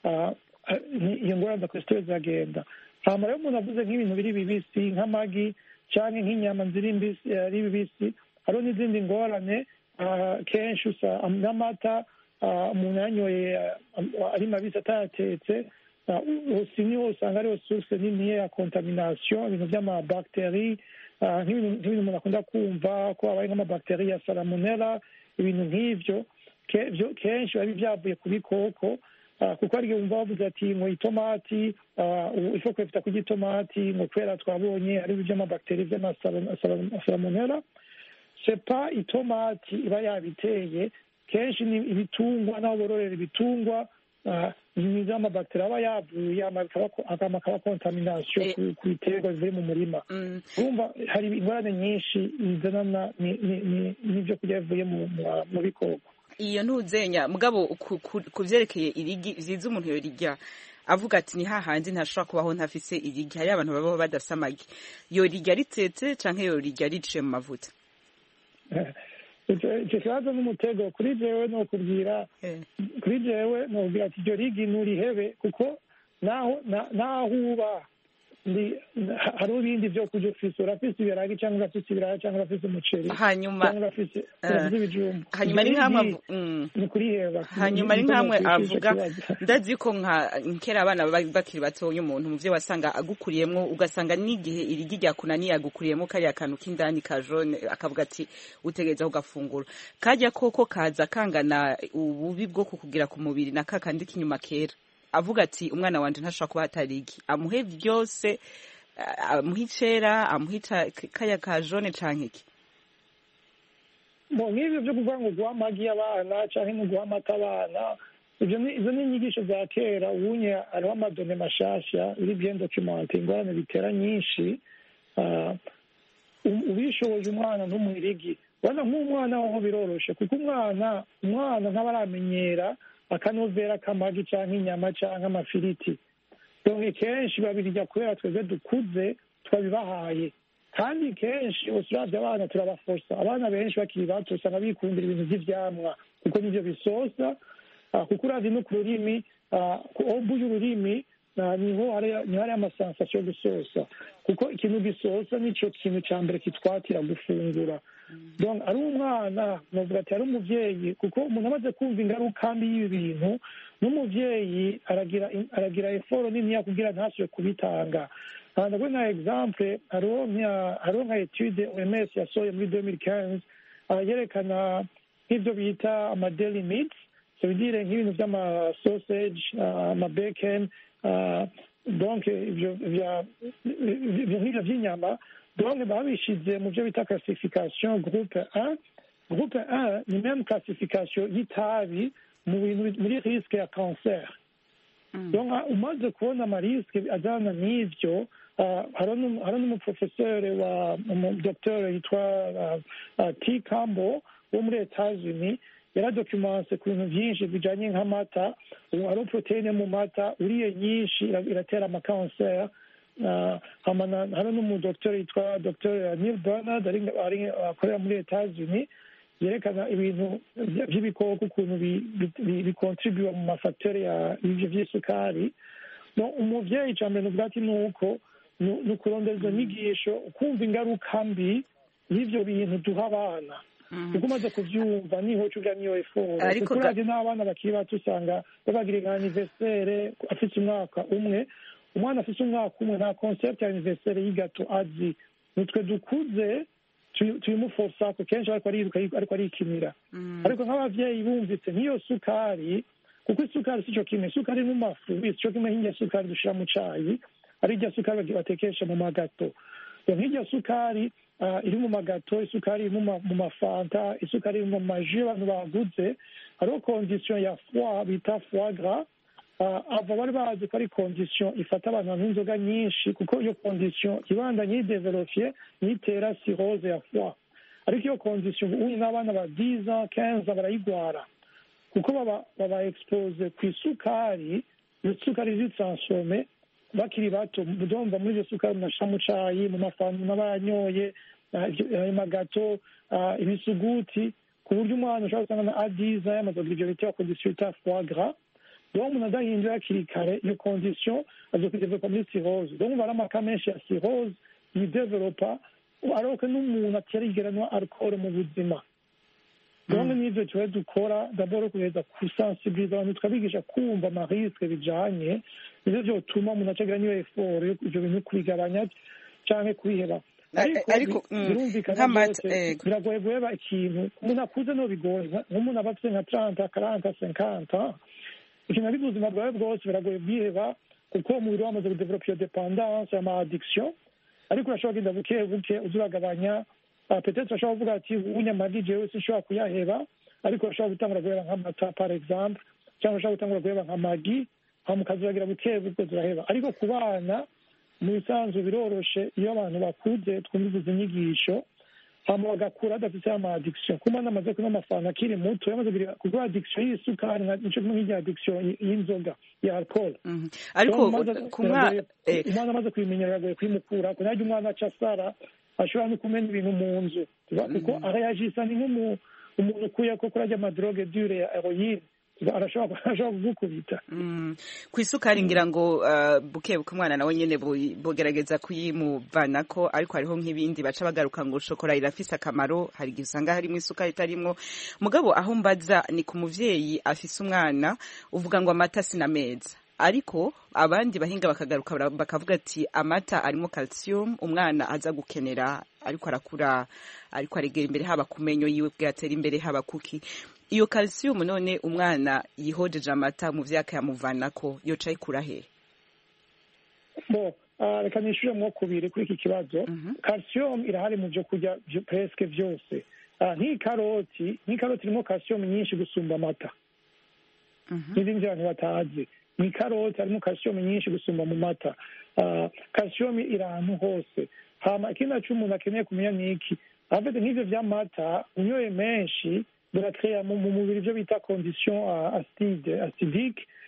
iyo ngorane za cholesterol ziragenda. hama rero umuntu avuze nk'ibintu biri bibisi nk'amagi cyangwa nk'inyama ziri bibisi, hariho n'izindi ngorane kenshi usa n'amata umuntu yanyoye ari mabisi atayatetse, niho usanga ariyo source nini ya contamination, ibintu by'amabacteri, nk'ibintu umuntu akunda kumva ko habaye nk'amabacteri ya salmonella. Ibintu nk'ivyo kenshi biba byavuye ku bikoko, kuko hari igihe wumva bavuze ati ngo itomati ifo kwefita kurya itomati ngo kubera twabonye ari iby'amabacteri by'amasalmonella. sepa itomati iba yabiteye, kenshi ni ibitungwa n'aho bororera ibitungwa, ni z'amabacteri aba yavuye akaba contamination ku biterwa bivuye mu murima. urumva hari ingorane nyinshi zizanana n'ibyo kurya bivuye mu bikoko. Iyo ntuzenya mugabo ku vyerekeye irigi vyiza umuntu yorirya avuga ati ni hahandi ntashobora kubaho ntafise irigi. Hari abantu babaho badafise amagi, yorirya ritetse canke yorirya riciye mu mavuta? icyo kibazo n'umutego kuri jewe ni ukubwira, kuri jewe ni ukubwira ati iryo rigi nturihebe, kuko naho uba hariho ibindi byo kurya ufise. urafise ibiragi cyangwa urafise ibiraya cyangwa urafise umuceri hanyuma cyangwa urafise ibijumba, hanyuma ari nkamwe ni kuriheba. hanyuma ari nkamwe avuga, ndazi ko nkera abana bakiri batonya umuntu mu byo wasanga agukuriyemo, ugasanga n'igihe irigi ryakunaniye agukuriyemo kariya kantu k'indani ka jaune, akavuga ati utegereza kugafungura. kajya koko kaza kangana ububi bwo kukugira ku mubiri na kakandi k'inyuma kera, avuga ati umwana wanje ntashobora kuba atarigi, amuhe byose, amuhe icera, amuhe kaya ka jaune canke iki? Nk'ibyo byo kuvuga ngo guha amagi y'abana cyangwa ngo guha amata abana, izo ni inyigisho za kera. ubunye hariho amadone mashasha biri bien documenté, ingorane bitera nyinshi. ubishoboje umwana ntumuhirigi, ubona nk'umwana waho biroroshe, kuko umwana ntaba aramenyera akanovera k'amagi cyangwa inyama cyangwa amafiriti. donc kenshi babirya kubera twebwe dukuze twabibahaye, kandi kenshi usuravye abana turabafosa abana benshi bakiri bato usanga bikundira ibintu vy'ivyamwa kuko nivyo bisosa kuko uravye no ku rurimi obu y'ururimi niho hari amasansasiyo yo gusosa kuko ikintu gisosa nico kintu ca mbere kitwatira gufungura donc ari umwana novuga ati ari umuvyeyi kuko umuntu amaze kumva ingaruka mbi y'ibi bintu n'umuvyeyi aragira eforo niniya kugira ntasubire kubitanga ndaguha nka exemple hariho nka etude OMS yasohoye muri 2015 yerekana nk'ivyo bita ama daily meats bidire nk'ibintu vy'amasausage amabacon donc ivyo nk'ivyo vy'inyama donc babishize mu vyo bita classification groupe 1 groupe 1 ni même classification y'itabi muri risque ya cancer donc umaze kubona amariske ajana n'ivyo hari n'umuprofeseri wa umudokiteri yitwa T Campbell wo muri Etats-Unis yaradocumense ku bintu byinshi bijanye nk'amata hari proteine mu mata uriye nyinshi iratera amakanseri hari n'umudokiteri yitwa Dr Neil Bernard akorera muri Etats-Unis yerekana ibintu by'ibikoko ukuntu bikontribuwa mu mafacteri y'ivyo vy'isukari umuvyeyi ica mbere nuvuga ati nuko ni ukurondeza inyigisho ukumva ingaruka mbi y'ivyo bintu duha abana kuko umaze kuvyumva niho uca uja niyo eforo kuko uravye n'abana bakiri bato usanga babagira nka anniversaire afise umwaka umwe umwana afise umwaka umwe nta concept ya anniversaire y'igato azi nitwe dukuze tuyimuforsa ko kenshi ariko arikinira ariko nk'abavyeyi bumvise nk'iyo sukari kuko isukari sico kimwe isukari iri mu mafu sico kimwe nk'irya sukari dushira mu cayi ari irya sukari batekesha mu magato nk'irya sukari iri mu magato isukari iri mu mafanta isukari iri mu maji abantu baguze hariho condition ya foie bita foie gras ava bari bazi ko ari condition ifata abantu banywa inzoga nyinshi kuko iyo condition ibandanye yidevelopye nitera cirrhose ya foie ariko iyo condition uyu n'abana ba 10 ans 15 ans barayigwara kuko baba expose ku isukari isukari zitransforme bakiri bato mudumva muri iyo sukari munashira mu cayi mu mafanta n'abanyoye ayo magato ibisuguti ku buryo umwana ushobora gusanga na A10 yamaze kugira ivyo bita condition ita foie gras donc umuntu adahinduye hakiri kare iyo condition azokudevelopa muri cirrhose donc umva amaka menshi ya cirrhose yidevelopa aroke n'umuntu atarigeranwa alcool mu buzima donc n'ivyo tuwe dukora d'abord kuheza kusensibiliza abantu tukabigisha kumva amarisque bijanye nivyo vyotuma umuntu acagira niyo effort ivyo bintu kubigabanya canke kubiheba ariko birumvikana byose biragoye guheba ikintu umuntu akuze no bigoye nk'umuntu aba afite nka 30 40 50 ikintu ari ubuzima bwawe bwose biragoye bwiheba kuko umubiri wamaze kudevelopa iyo dependance ama addiction ariko urashobora kugenda buke buke uzuragabanya peut-être urashobora kuvuga ati unyamagi jewe sinshobora kuyaheba ariko urashobora gutangura guheba nk'amata par exemple cyangwa urashobora gutangura guheba nka magi hama ukazuragira buke buke ziraheba ariko ku bana mu bisanzwe biroroshe iyo abantu bakuze twumviza inyigisho hama bagakura adafite ama addiction kuma namaze kunywa amafanta akiri muto yamaze kugira addiction y'isukari nico nk'irya addiction y'inzoga ya alcool ariko umwana amaze kubimenyera biragoye kwimukura ko najya umwana aca asara ashobora no kumena ibintu mu nzu kuko arayajisa ni nk'umuntu ukuye ko kurarya amadroge dure ya heroine arashobora kugukubita ku isukari ngira ngo buke umwana nawe nyene bogerageza kuyimuvanako ariko hariho nk'ibindi baca bagaruka ngo shokora irafise akamaro hari igihe usanga harimo isukari itarimwo mugabo aho mbaza ni ku muvyeyi afise umwana uvuga ngo amata sinameza ariko abandi bahinga bakagaruka bakavuga ati amata arimo calcium umwana aza gukenera ariko arakura ariko aregera imbere haba kumenyo yiwe bwatera imbere haba kuki iyo calcium none umwana yihojeje amata mu vyaka yamuvanako yoca ikura he reka nishure mwo kubiri kuri iki kibazo calcium irahari mu vyo kurya presque vyose nk'ikaroti irimo calcium nyinshi gusumba amata n'ibindi abantu batazi mw'ikaroti harimo calcium nyinshi gusumba mu mata calcium iri ahantu hose hama ikindi naco umuntu akeneye kumenya niki afite nk'ivyo vy'amata unyoye menshi birakrea mu mubiri ivyo bita condition acidique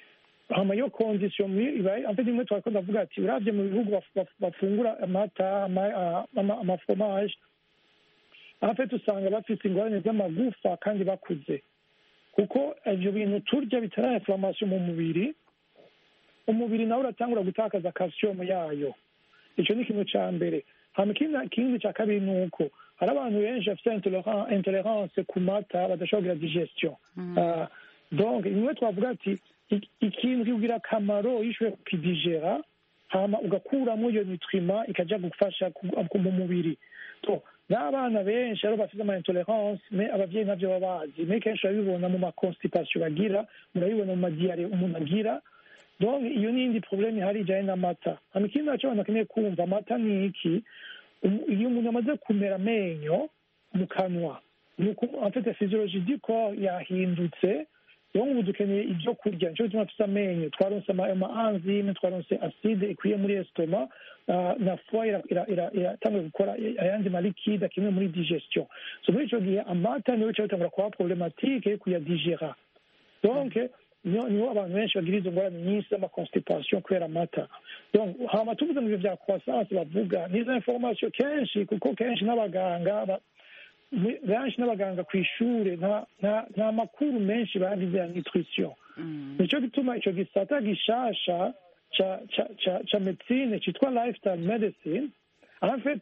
hama iyo condition ibaye en fait imwe twako ndavuga ati uravye mu bihugu bafungura amata amafromage en fait usanga bafite ingorane z'amagufa kandi bakuze kuko ivyo bintu turya bitera inflammation mu mubiri umubiri nawe uratangura gutakaza calcium yayo ico ni ikintu ca mbere hama ikindi ca kabiri ni uko hari abantu benshi bafite intolerance ku mata badashobora kugira digestion donc imwe twavuga ati ikintu kikugira akamaro iyo ushoboye kukidigera hama ugakuramo iyo nutriment ikaja gufasha mu mubiri n'abana benshi aribo bafite ama intolerance mais abavyeyi navyo baba bazi mais kenshi urabibona mu maconstipation bagira murabibona mu madiyare umuntu agira donc iyo n'indi problème ihari ijanye n'amata hama ikindi naco abantu bakeneye kumva amata ni iki iyo umuntu amaze kumera amenyo mu kanwa en fait physiologie du corps yahindutse donc ubu dukeneye ibyo kurya nico gituma dufite amenyo twaronse ama enzyme twaronse acide ikwiye muri estoma na foie iratangura gukora ayandi malikide akenewe muri digestion so muri ico gihe amata niyo cyatangura kuba problématique yo kuyadigera donc niho abantu benshi bagira izo ngorane nyinshi z'amaconstipation kubera amata donc hama tuvuze mu byo vya croissance bavuga nizo information kenshi kuko kenshi n'abaganga benshi n'abaganga ku ishure nta makuru menshi bagize ya nutrition nico gituma ico gisata gishasha ca medicine citwa lifestyle medicine en fait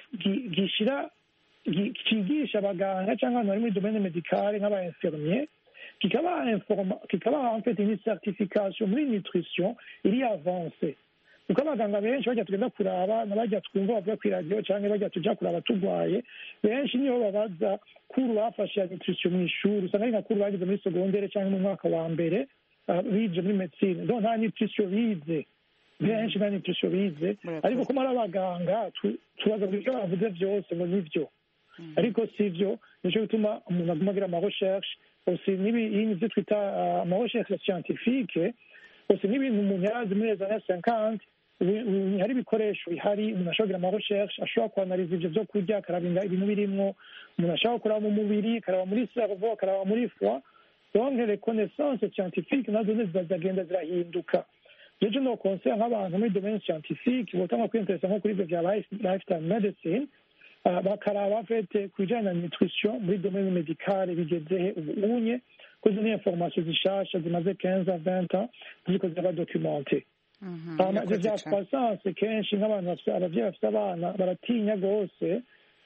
kigisha abaganga cyangwa abantu bari muri domaine medicale nk'aba infirmier kikabaha en fait une certification muri nutrition iri avance kuko abaganga benshi bajya tugenda kuraba n'abajya twumva bavuga kw'iradiyo cyangwa bajya tuja kuraba turwaye benshi niho babaza kuru bafashe ya nutrition mu ishuri usanga ari nka kuru bagize muri segondere cyangwa mu mwaka wa mbere bize muri medicine donc nta nutrition bize benshi nta nutrition bize ariko ko ari abaganga tubaza ngo ibyo bavuze byose ngo nivyo ariko sivyo nico bituma umuntu aguma agira ama recherche aussi n'ibyo twita ama recherche scientifique aussi n'ibintu umuntu yarazi muri les années 50 hari ibikoresho bihari umuntu ashobora kugira ama recherche ashobora kuanaliza ivyo vyo kurya akarabinga ibintu birimwo umuntu ashobora kuraba mu mubiri akaraba muri cerveau akaraba muri foie donc les connaissances scientifiques nazo zagenda zirahinduka jeje no conseil nk'abantu muri domaine scientifique botanga kwinteresa nko kuri ivyo vya lifestyle medicine bakaraba fete kujana na nutrition muri domaine médicale bigezehe ubunye kuzo ni information zishasha zimaze 15-20 ans ziko zaba documenté vya croissance kenshi nk'abantu abavyeyi bafite abana baratinya rwose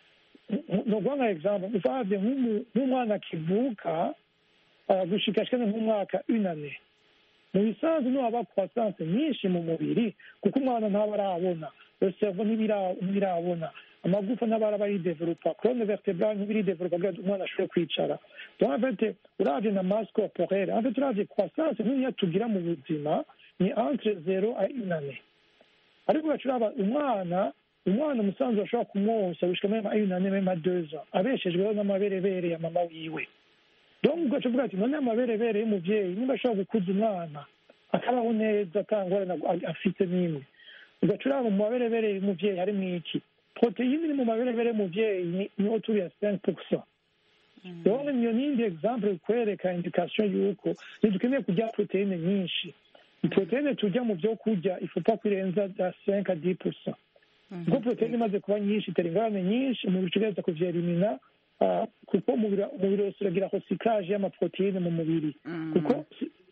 no guha exemple ufavye nk'umwana akivuka gushika shikane nk'umwaka une année mu bisanzwe niho haba croissance nyinshi mu mubiri kuko umwana ntaba arabona le cerveau ntibirabona amagufa n'abara yidevelopa colonne vertébrale ntibiridevelopa kugira umwana ashobore kwicara donc en fait uravye na masse corporelle en fait uravye croissance niniya tugira mu buzima ni entre 0 à 1 année ariko bacuraba umwana umusanzu ashobora kumwonsa gushika meme à 1 année meme à 2 ans abeshejweho n'amaberebere ya mama wiwe donc ugacuvuga ati none amaberebere y'umuvyeyi nimba ashobora gukuza umwana akabaho neza atangorana afite n'imwe ugacuraba mu maberebere y'umuvyeyi harimo iki protéine iri mu maberebere y'umuvyeyi ni autour ya 5%. Donc niyo nindi exemple kwereka indication yuko dukeneye kurya protéine nyinshi protéine turya mu byo kurya ifupa kurenza 5 à 10%. Ubwo protéine imaze kuba nyinshi itera ingorane nyinshi mu bicuruza kuvyerimina kuko umubiri wose uragira recyclage y'amaprotéine mu mubiri kuko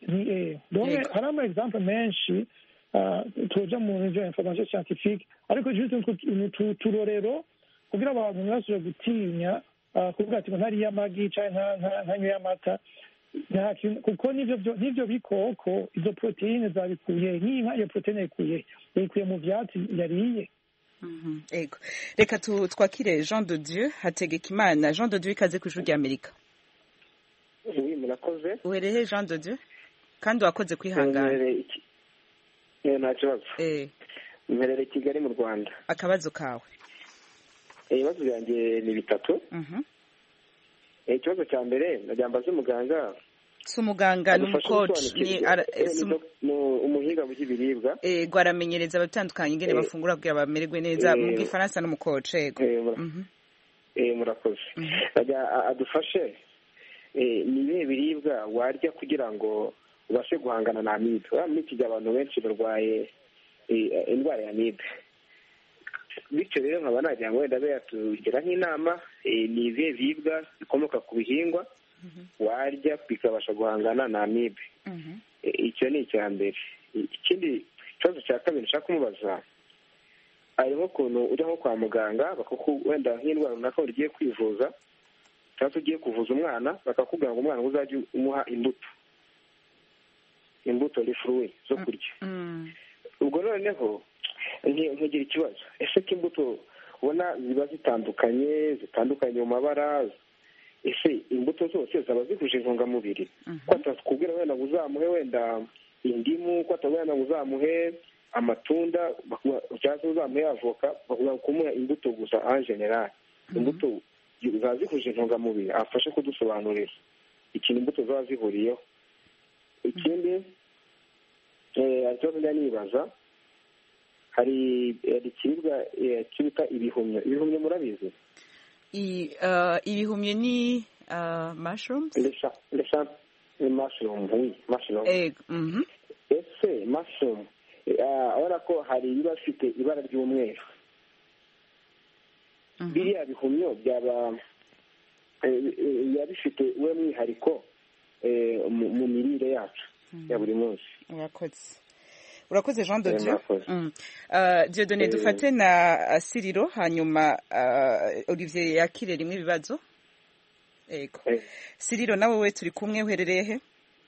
donc hari ama exemple menshi tuja mu byo information scientifique ariko juste turorero kugira abantu basubire gutinya kuvuga ati ntari y'amagi cyangwa ntanyo y'amata kuko nivyo bikoko izo proteine zabikuye n'inka iyo proteine ikuye mu vyatsi yariye. Ego reka twakire Jean de Dieu Hategekimana. Jean de Dieu ikaze ku ijuru ry'Amerika. Oui, murakoze. Uherehe Jean de Dieu kandi wakoze kwihangana. Nta kibazo. Mperere Kigali mu Rwanda. Akabazo kawe. Ibibazo byanjye ni bitatu. Ikibazo cya mbere najyambaza umuganga. Si umuganga ni umucoach ni umuhinga mu by'ibiribwa. Ego aramenyereza abatandukanye ingene bafungura kugira bamererwe neza mu Gifaransa n'umucoach. Ego. Murakoze. Adufashe ni ibihe biribwa warya kugira ngo ubashe guhangana na amibe. Muri iki gihe abantu benshi barwaye indwara ya amibe, bityo rero nkaba nagira ngo wenda abe yatugira nk'inama ni ibihe biribwa bikomoka ku bihingwa warya bikabasha guhangana na amibe. Icyo ni icya mbere. Ikindi kibazo cya kabiri nshaka kumubaza, hari nk'ukuntu ujya nko kwa muganga wenda nk'indwara runaka ugiye kwivuza cyangwa ugiye kuvuza umwana, bakakubwira ngo umwana uzajye umuha imbuto rifuruwe zo kurya. Ubwo noneho nkugira ikibazo, ese ko imbuto ubona ziba zitandukanye mu mabara, ese imbuto zose zaba zihuje intungamubiri? Ko atakubwira wenda ngo uzamuhe wenda indimu, ko atakubwira ngo uzamuhe amatunda cyangwa se uzamuhe avoka, bakubwira kumuha imbuto gusa en general. Imbuto ziba zihuje intungamubiri, afashe kudusobanurira ikintu imbuto zaba zihuriyeho. Ikindi ikibazo njya nibaza, hari ikiribwa cyitwa ibihumyo. Ibihumyo murabizi? Ibihumyo ni mushrooms? Mushroom, oui, mushroom. Ese mushroom, urabona ko hari ibiba bifite ibara ry'umweru. Biriya bihumyo byaba bifite uwe mwihariko mu mirire yacu ya buri munsi. Urakoze Jean de Dieu. Dieudonné, dufate na Siriro, hanyuma Olivier yakire rimwe ibibazo. Ego. Siriro, nawe we turi kumwe, uherereye he?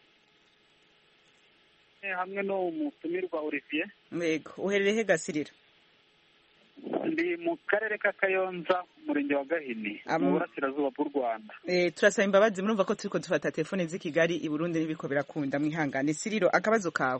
Hamwe no umutumirwa Olivier. Ego, uherereye he Gasiriro? Ndi mu karere ka Kayonza, umurenge wa Gahini, mu burasirazuba bw'u Rwanda. Turasaba imbabazi, murumva ko turiko dufata telefone z'i Kigali, i Burundi n'ibiko birakunda, mwihangane. Siriro, akabazo kawe.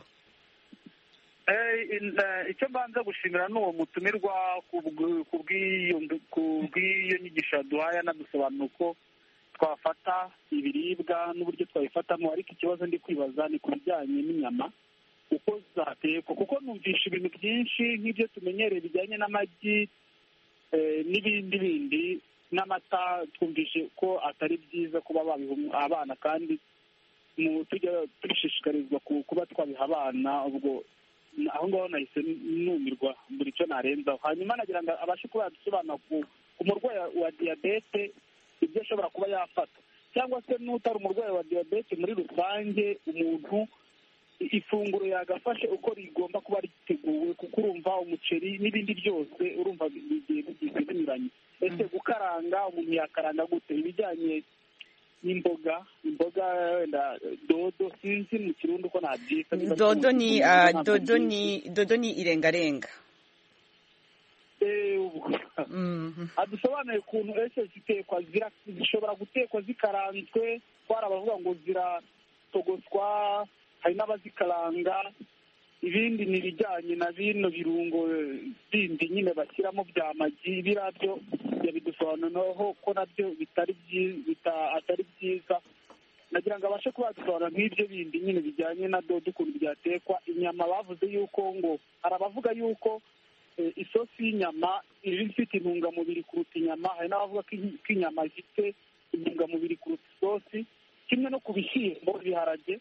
Icyo mbanza gushimira n'uwo mutumirwa ku bw'iyo nyigisho yaduhaye, anadusobanura uko twafata ibiribwa n'uburyo twabifatamo. Ariko ikibazo ndi kwibaza ni ku bijyanye n'inyama, uko zatekwa, kuko numvisha ibintu byinshi nk'ibyo tumenyereye bijyanye n'amagi n'ibindi bindi n'amata, twumvishe ko atari byiza kuba babiha abana, kandi tujya tubishishikarizwa kuba twabiha abana. Ubwo aho ngaho nahise numirwa buri icyo narenzaho. Hanyuma nagira ngo abashe kuba yadusobanura ku murwayi wa diyabete ibyo ashobora kuba yafata, cyangwa se n'utari umurwayi wa diyabete muri rusange, umuntu ifunguro yagafashe uko rigomba kuba riteguwe, kuko urumva umuceri n'ibindi byose urumva bigiye binyuranye. Ese gukaranga, umuntu yakaranga gute? Ibijyanye n'imboga wenda dodo, sinzi mu kirundi uko nabyita. Dodo ni irengarenga. Adusobanuye ukuntu ese zitekwa, zishobora gutekwa zikaranzwe, twari abavuga ngo ziratogoswa, hari n'abazikaranga. Ibindi ni ibijyanye na bino birungo bindi nyine bashyiramo bya magi, birabyo yabidusobanuraho ko nabyo atari byiza. Nagira ngo abashe kuba yadusobanura nk'ibyo bindi nyine bijyanye na dodo ukuntu byatekwa. Inyama bavuze yuko ngo hari abavuga yuko isosi y'inyama iba ifite intungamubiri kuruta inyama, hari n'abavuga ko inyama zifite intungamubiri kuruta isosi. Kimwe no ku bishyimbo, ibiharage,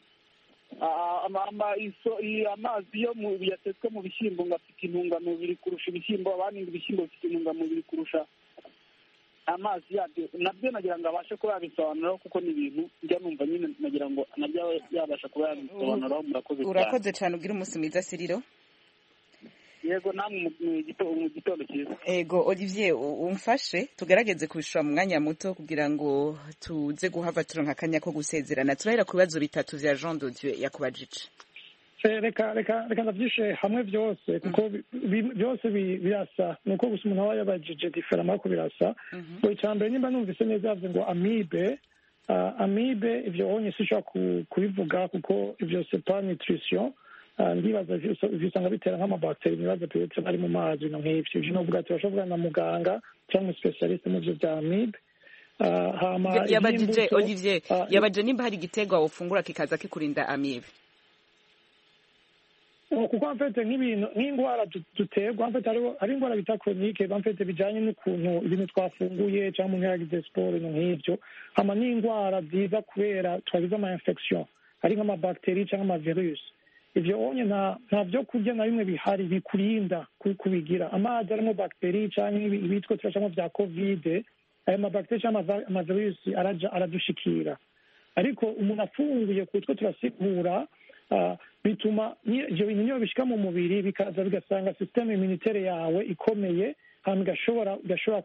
amazi yo yatetswe mu bishyimbo ngo afite intungamubiri kurusha ibishyimbo, abandi ibishyimbo bifite intungamubiri kurusha amazi yabyo. Nabyo nagira ngo abashe kuba yabisobanuraho, kuko ni ibintu njya numva nyine, nagira ngo nabyo yabasha kuba yabisobanuraho. Urakoze cyane, ugira umunsi mwiza Siriro. Yego, namwe mu gitondo cyiza. Ego, Olivier, umfashe tugerageze kubishura mu mwanya muto kugira ngo tuze guhava turonka akanya ko gusezerana. Turahera ku bibazo bitatu vya Jean de Dieu yakubajije. Reka ndabyishe hamwe byose, kuko byose birasa, nuko gusa umuntu aba yabajije diferama ariko birasa. Icya mbere, nimba numvise neza yavuze ngo amibe, ibyo wonye sinshobora kubivuga kuko ibyo c'est pas nutrition. Ndibaza usanga bitera nk'amabakiteri, ibibazo byose bari mu mazi nk'ibyo. Ibyo novuga ati bashobora na muganga cyangwa specialiste mu byo bya amibe. Yabajije Olivier, yabajije nimba hari igiterwa wofungura kikaza kikurinda amibe. Kuko amfite nk'indwara duterwa, amfite hari indwara bita chronique, amfite bijyanye n'ukuntu ibintu twafunguye cyangwa umuntu yaragize siporo nk'ibyo. Hama n'indwara ziza kubera twagize ama infection. ari nk'amabakiteri cyangwa amavirusi. ibyo onye nta byo kurya na bimwe bihari bikurinda kubigira. Amazi arimo bagiteri cyangwa ibitwa turacamo bya kovide, ayo mabagiteri cyangwa amavirusi aradushikira. Ariko umuntu afunguye ku two turasigura, bituma ibyo bintu niyo bishika mu mubiri bikaza bigasanga sisiteme immunitere yawe ikomeye, hanyuma igashobora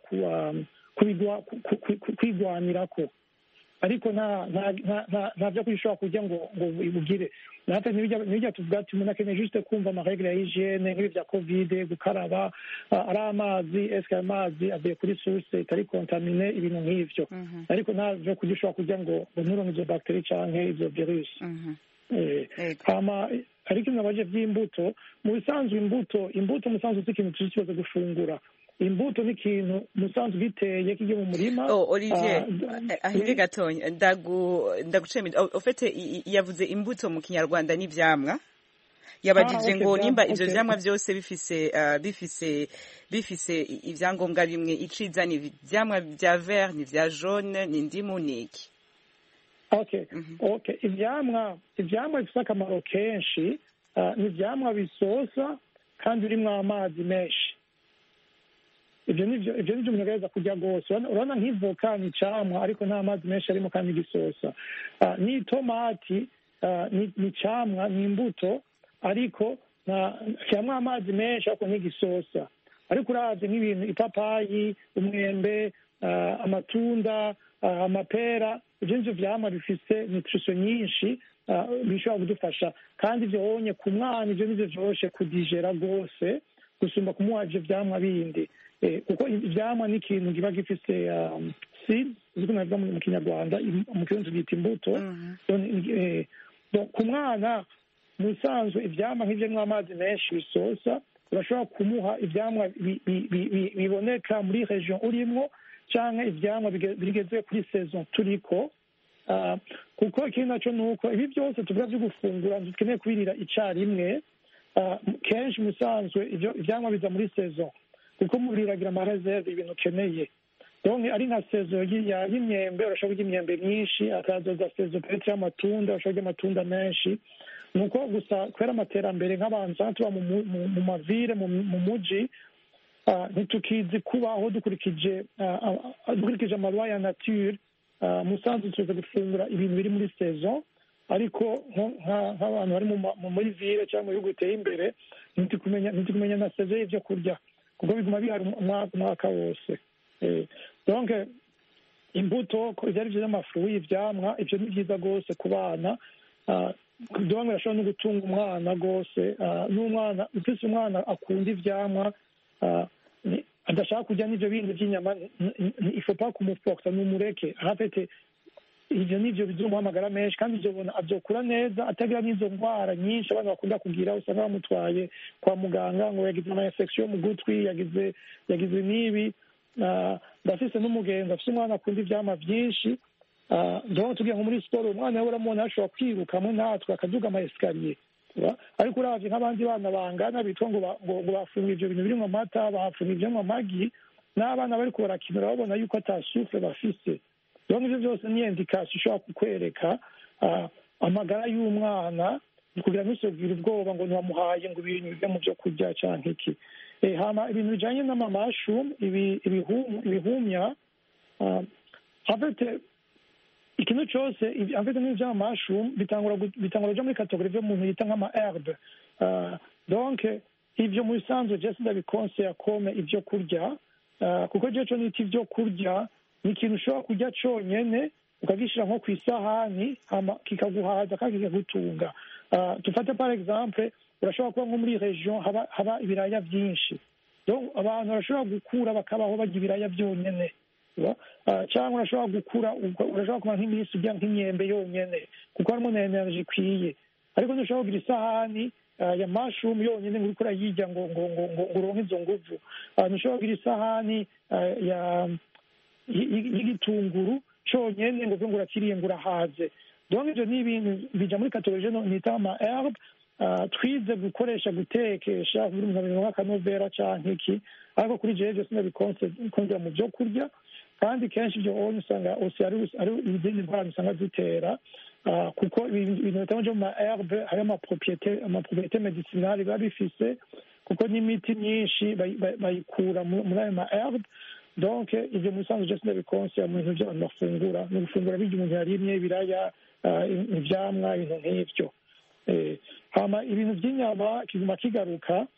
kwigwanirako. Ariko nta byo kwishobora kurya ngo ibugire. Natwe ntibijya tuvuga ati umuntu akeneye juste kumva amaregre ya hygiene nk'ibi bya kovide, gukaraba ari amazi, eske amazi avuye kuri source itari contamine, ibintu nk'ivyo. Ariko nta byo kurya ushobora kurya ngo nturonke izo bacterie canke izo virus. Ariko nabaje by'imbuto, mu bisanzwe imbuto musanzwe si ikintu tuzi gufungura. Imbuto ni ikintu musanzwe giteye kijye mu murima. Olivier, ahiri gatonya ndagucemira. Ofete yavuze imbuto mu Kinyarwanda n'ivyamwa. Yabajije ngo nimba ivyo vyamwa byose bifise ivyangombwa bimwe, iciza ni ivyamwa vya vert, ni vya jaune, ni ndimu niki. Okay. Ivyamwa bifite akamaro kenshi, ni ivyamwa bisosa kandi birimo amazi menshi. Ibyo nibyo umuntu agerageza kurya rwose. Urabona nk'ivoka ni icamwa ariko nta mazi menshi arimo kandi gisosa. N'itomati ni icamwa, ni imbuto ariko kirimo amazi menshi ariko ntigisosa. Ariko uravye nk'ibintu ipapayi, umwembe, amatunda, amapera, ibyo nivyo vyamwa bifise nutrition nyinshi bishobora kudufasha. Kandi ivyo wonye ku mwana ivyo nivyo vyoroshe kudigera rwose gusumba kumuha ivyo vyamwa bindi. Kuko ivyamwa ni ikintu kiba gifise seeds, uko navuga mu Kinyarwanda, mu Kirundi bita imbuto. Ku mwana mu bisanzwe ivyamwa nk'ivyo amazi menshi bisosa, urashobora kumuha ivyamwa biboneka muri region urimwo canke ivyamwa bigeze kuri saison turiko. Kuko ikindi naco nuko ibi byose tuvuga vyo gufungura dukeneye kubirira icarimwe. Kenshi musanzwe ivyamwa biza muri saison, kuko umubiri uragira amareserve ibintu ukeneye. Donc ari nka saison y'imyembe, urashobora kurya imyembe myinshi, akazoza saison peut-être y'amatunda, urashobora kurya amatunda menshi. Nuko gusa kubera amaterambere nk'abantu tuba mu mavire mu muji, ntitukizi kubaho dukurikije amalwa ya nature. Musanzwe tuza gufungura ibintu biri muri saison, ariko nk'abantu bari muri ville cyangwa mu bihugu biteye imbere ntitukumenya na saison y'ivyo kurya, kuko biguma bihari umwaka wose. Donc imbuto ivyari vyo n'amafuru y'ivyamwa, ivyo ni vyiza rwose ku bana. Donc birashobora no gutunga umwana rwose. N'umwana ufise umwana akunda ivyamwa, adashaka kurya n'ivyo bindi vy'inyama, il faut pas kumuforsa, numureke afite ivyo nivyo bizomuhamagara menshi, kandi izobona azokura neza atagira n'izo ndwara nyinshi abantu bakunda kugira, usanga bamutwaye kwa muganga ngo yagize ama infection mu gutwi, yagize n'ibi. Ndafise n'umugenzi afise umwana akunda ivyama vyinshi. Donc tugiye nko muri siporo, umwana we uramubona ashobora kwiruka hamwe natwe akaduga ama escalier. Ariko uravye nk'abandi bana bangana bitwa ngo bafunga ivyo bintu birimwo amata, bafunga ivyamwa amagi, n'abana bariko barakinira babona yuko ata souffle bafise. Donc ivyo byose ni indication ishobora kukwereka amagara y'umwana, kugira ntusubire ubwoba ngo ntiwamuhaye ngo ibintu bive mu vyo kurya canke iki. Hama ibintu bijanye n'amamushroom, ibihumya, afite ikintu cyose afite n'ivyo mushroom bitangura kuja muri kategori vyo umuntu yita nk'ama herbe. Donc ivyo mu bisanzwe je sindabikonseye kome ivyo kurya, kuko je co nita ivyo kurya ni ikintu ushobora kurya conyene ukagishira nko kw'isahani kikaguhaza kandi kikagutunga. Tufate par exemple, urashobora kuba nko muri region haba ibiraya vyinshi, donc abantu barashobora gukura bakabaho barya ibiraya vyonyene. Cyangwa urashobora kuba nk'iminsi urya nk'imyembe yonyene kuko harimo na energy ikwiye. Ariko ntushobora kugira isahani ya mushroom yonyene ngo uriko urayirya ngo uronke izo nguvu. Ntushobora kugira isahani y'igitunguru conyene ngo uvuge ngo urakiriye ngo urahaze. Donc ivyo ni ibintu bija muri kategori nita ama herbe. Twize gukoresha gutekesha buri muntu nk'akanovera canke iki, ariko kuri jewe sinabikonse kongera mu vyo kurya. kandi kenshi ibyo onye usanga ari izindi ndwara usanga zitera kuko ibintu bitangwa mu ma herbe hari amapropriete medicinale biba bifise kuko n'imiti myinshi bayikura muri ayo ma herbe donc ibyo mu bisanzwe byose ndabikonsiya mu bintu by'abantu bafungura ni ugufungura birya umuntu yarimye ibiraya ivyamwa ibintu nk'ivyo hama ibintu by'inyama kiguma kigaruka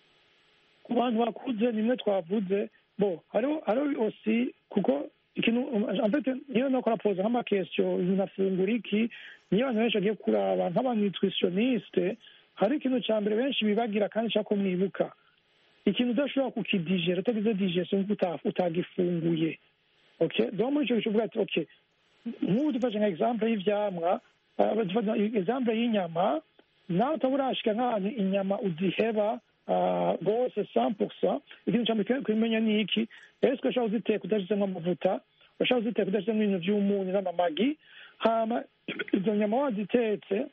ku bantu bakuze nimwe twavuze bo hariho osi kuko ikintu en fait niyo nakora poza nk'amakestion nafungura iki niyo abantu benshi bagiye kuraba nk'abanutritioniste hari ikintu cya mbere benshi bibagira kandi nshaka ko mwibuka ikintu udashobora kukidigera utagize digestion utagifunguye okay donc muri icyo gihe uvuga ati okay nk'ubu dufashe nka exemple y'ivyamwa dufata exemple y'inyama nawe utaburashika nk'ahantu inyama uziheba rwose 100% ikintu cya mbere kumenya ni iki ese ushobora kuziteka udashizemo amavuta ushobora kuziteka udashizemo ibintu by'umunyu n'amamagi hama izo nyama wazitetse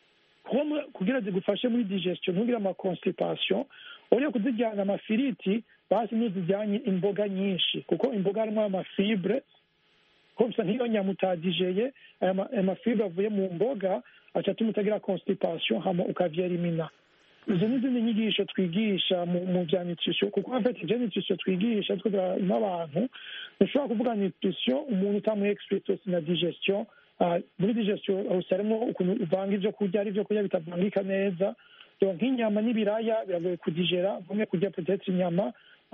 kugira zigufashe muri digestion ntugire amaconstipation uriya kuzijyana amafiriti basi ntuzijyanye imboga nyinshi kuko imboga harimo amafibre ko bisa nk'iyo nyama utadigeye amafibre avuye mu mboga aca atuma utagira constipation hama ukavyerimina izo n'izindi nyigisho twigisha mu bya nutrition kuko en fait ibyo nutrition twigisha twebwe n'abantu dushobora kuvuga nutrition umuntu utamuye experience na digestion muri digestion harimo ukuntu uvanga ibyo kurya ari ibyo kurya bitavangika neza donc nk'inyama n'ibiraya biragoye kudigera umwe kurya peut-être inyama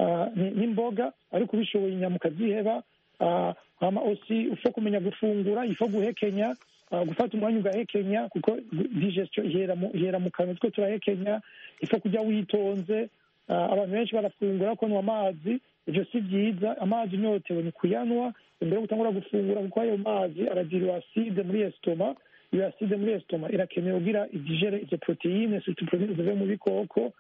n'imboga ariko ubishoboye inyama ukaziheba hama aussi ufo kumenya gufungura ifo guhekenya gufata umwanya ugahekenya kuko digestion ihera mu kanwa twe turahekenya ifo kujya witonze abantu benshi barafungura ko nywa amazi ibyo si byiza amazi unyotewe ni kuyanwa imbere yo gutangura gufungura kuko ayo mazi aragira acide muri estoma iyo acide muri estoma irakenewe kugira idigere izo proteine surtout proteine zivuye mu bikoko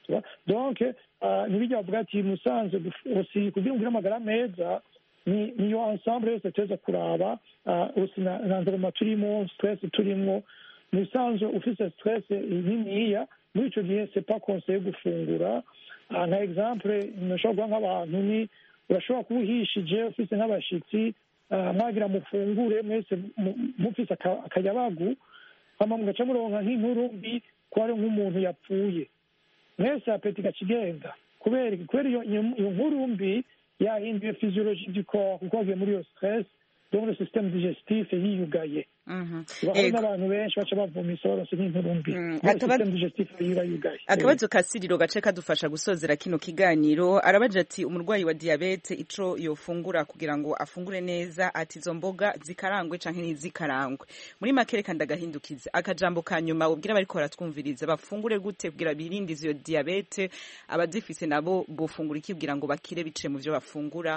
donc ntibijya bavuga ati musanze aussi kugira ngo amagara meza niyo ensemble yose tuza kuraba aussi na environnement turimo stress turimo musanze ufite stress niniya muri icyo gihe c'est pas conseillé gufungura nka exemple nashobora guha nk'abantu ni urashobora kuba uhishije ufite nk'abashitsi mwagira mufungure mwese mufise akayabagu hama mugaca muronka nk'inkuru mbi ko ari nk'umuntu yapfuye mwese apeti gakigenda kubera iyo nkuru mbi yahinduye physiologie du corps kuko avuye muri iyo stress donc le système digestif yiyugaye n'abantu benshi baca bavumisa baronse nk'inkuru mbi système digestif yiyugaye akabazo ka Siriro gace kadufasha gusozera kino kiganiro arabaje ati umurwayi wa diabete ico yofungura kugira ngo afungure neza ati izo mboga zikarangwe canke ntizikarangwe muri make reka ndagahindukize akajambo ka nyuma ubwira bariko baratwumviriza bafungure gute kugira birinde izo diabete abazifise nabo bofungura iki kugira ngo bakire bice mu vyo bafungura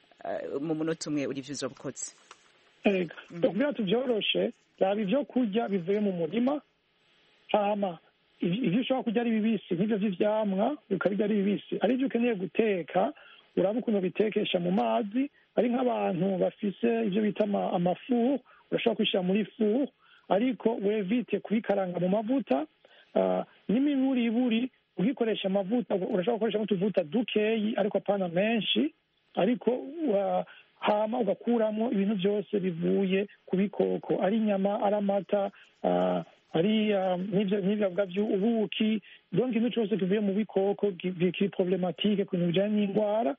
mu munota umwe uri vyizo bukoze kugira tuvyoroshe raba ivyo kurya bivuye mu murima hama ivyo ushobora kurya ari bibisi n'ivyo vy'ivyamwa ukabirya ari bibisi ari ivyo ukeneye guteka uraba ukuntu bitekesha mu mazi ari nk'abantu bafise ivyo bita amafu urashobora kubishira muri fu ariko wevite kubikaranga mu mavuta n'imiburiburi ugikoresha amavuta urashobora gukoresha utuvuta dukeyi ariko apana menshi ariko hama ugakuramo ibintu byose bivuye ku bikoko ari inyama ari amata ari n'ibyo by'ubuki donc ikintu cyose kivuye mu bikoko kiri problematike ku bintu bijyanye n'indwara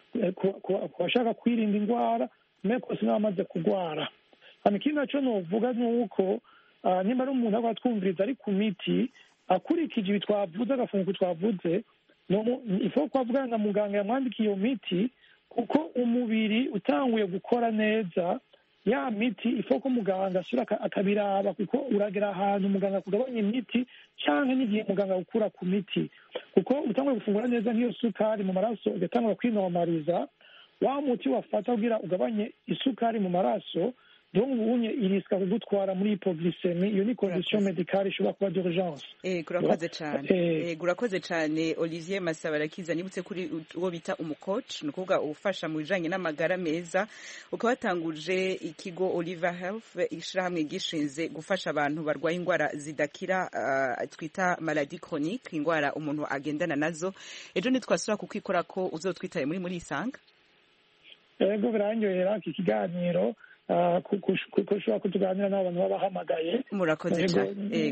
ku bashaka kwirinda indwara meko sinabamaze kurwara hano ikindi nacyo novuga ni uko nimba ari umuntu aba atwumviriza ari ku miti akurikije ibi twavuze agafungo twavuze ifo kwavugana na muganga yamwandikiye iyo miti kuko umubiri utanguye gukora neza ya miti ifo ko muganga asura akabiraba kuko uragera ahantu muganga kugabanya imiti cyangwa n'igihe muganga gukura ku miti kuko utanguye gufungura neza nk'iyo sukari mu maraso ugatangura kwinomariza wa muti wafata kugira ugabanye isukari mu maraso donc ubunye irisika kugutwara muri hypoglycemie iyo ni condition médicale ishobora kuba d'urgence kurakoze cyane urakoze cyane Olivier Masabarakiza nibutse kuri uwo bita umucoach ni ukuvuga ufasha mu bijanye n'amagara meza ukaba watanguje ikigo Oliver Health ishirahamwe gishinze gufasha abantu barwaye indwara zidakira twita maladie chronique indwara umuntu agendana nazo ejo nitwasura kukwikora ko uzotwitaye muri isanga ego biranyohera iki kiganiro kuko ushobora kutuganira n'abantu babahamagaye. Murakoze cyane.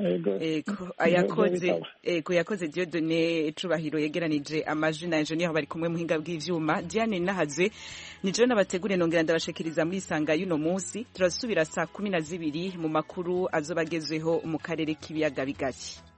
Yakoze Dieudonné Cubahiro yegeranije amajwi na engineer bari kumwe muhinga bw'ivyuma. Diane Nahazwe nije nabategure nongera ndabashikiriza muri Isanga y'uno munsi. Turasubira saa 12 mu makuru azobagezweho mu karere k'ibiyaga bigari.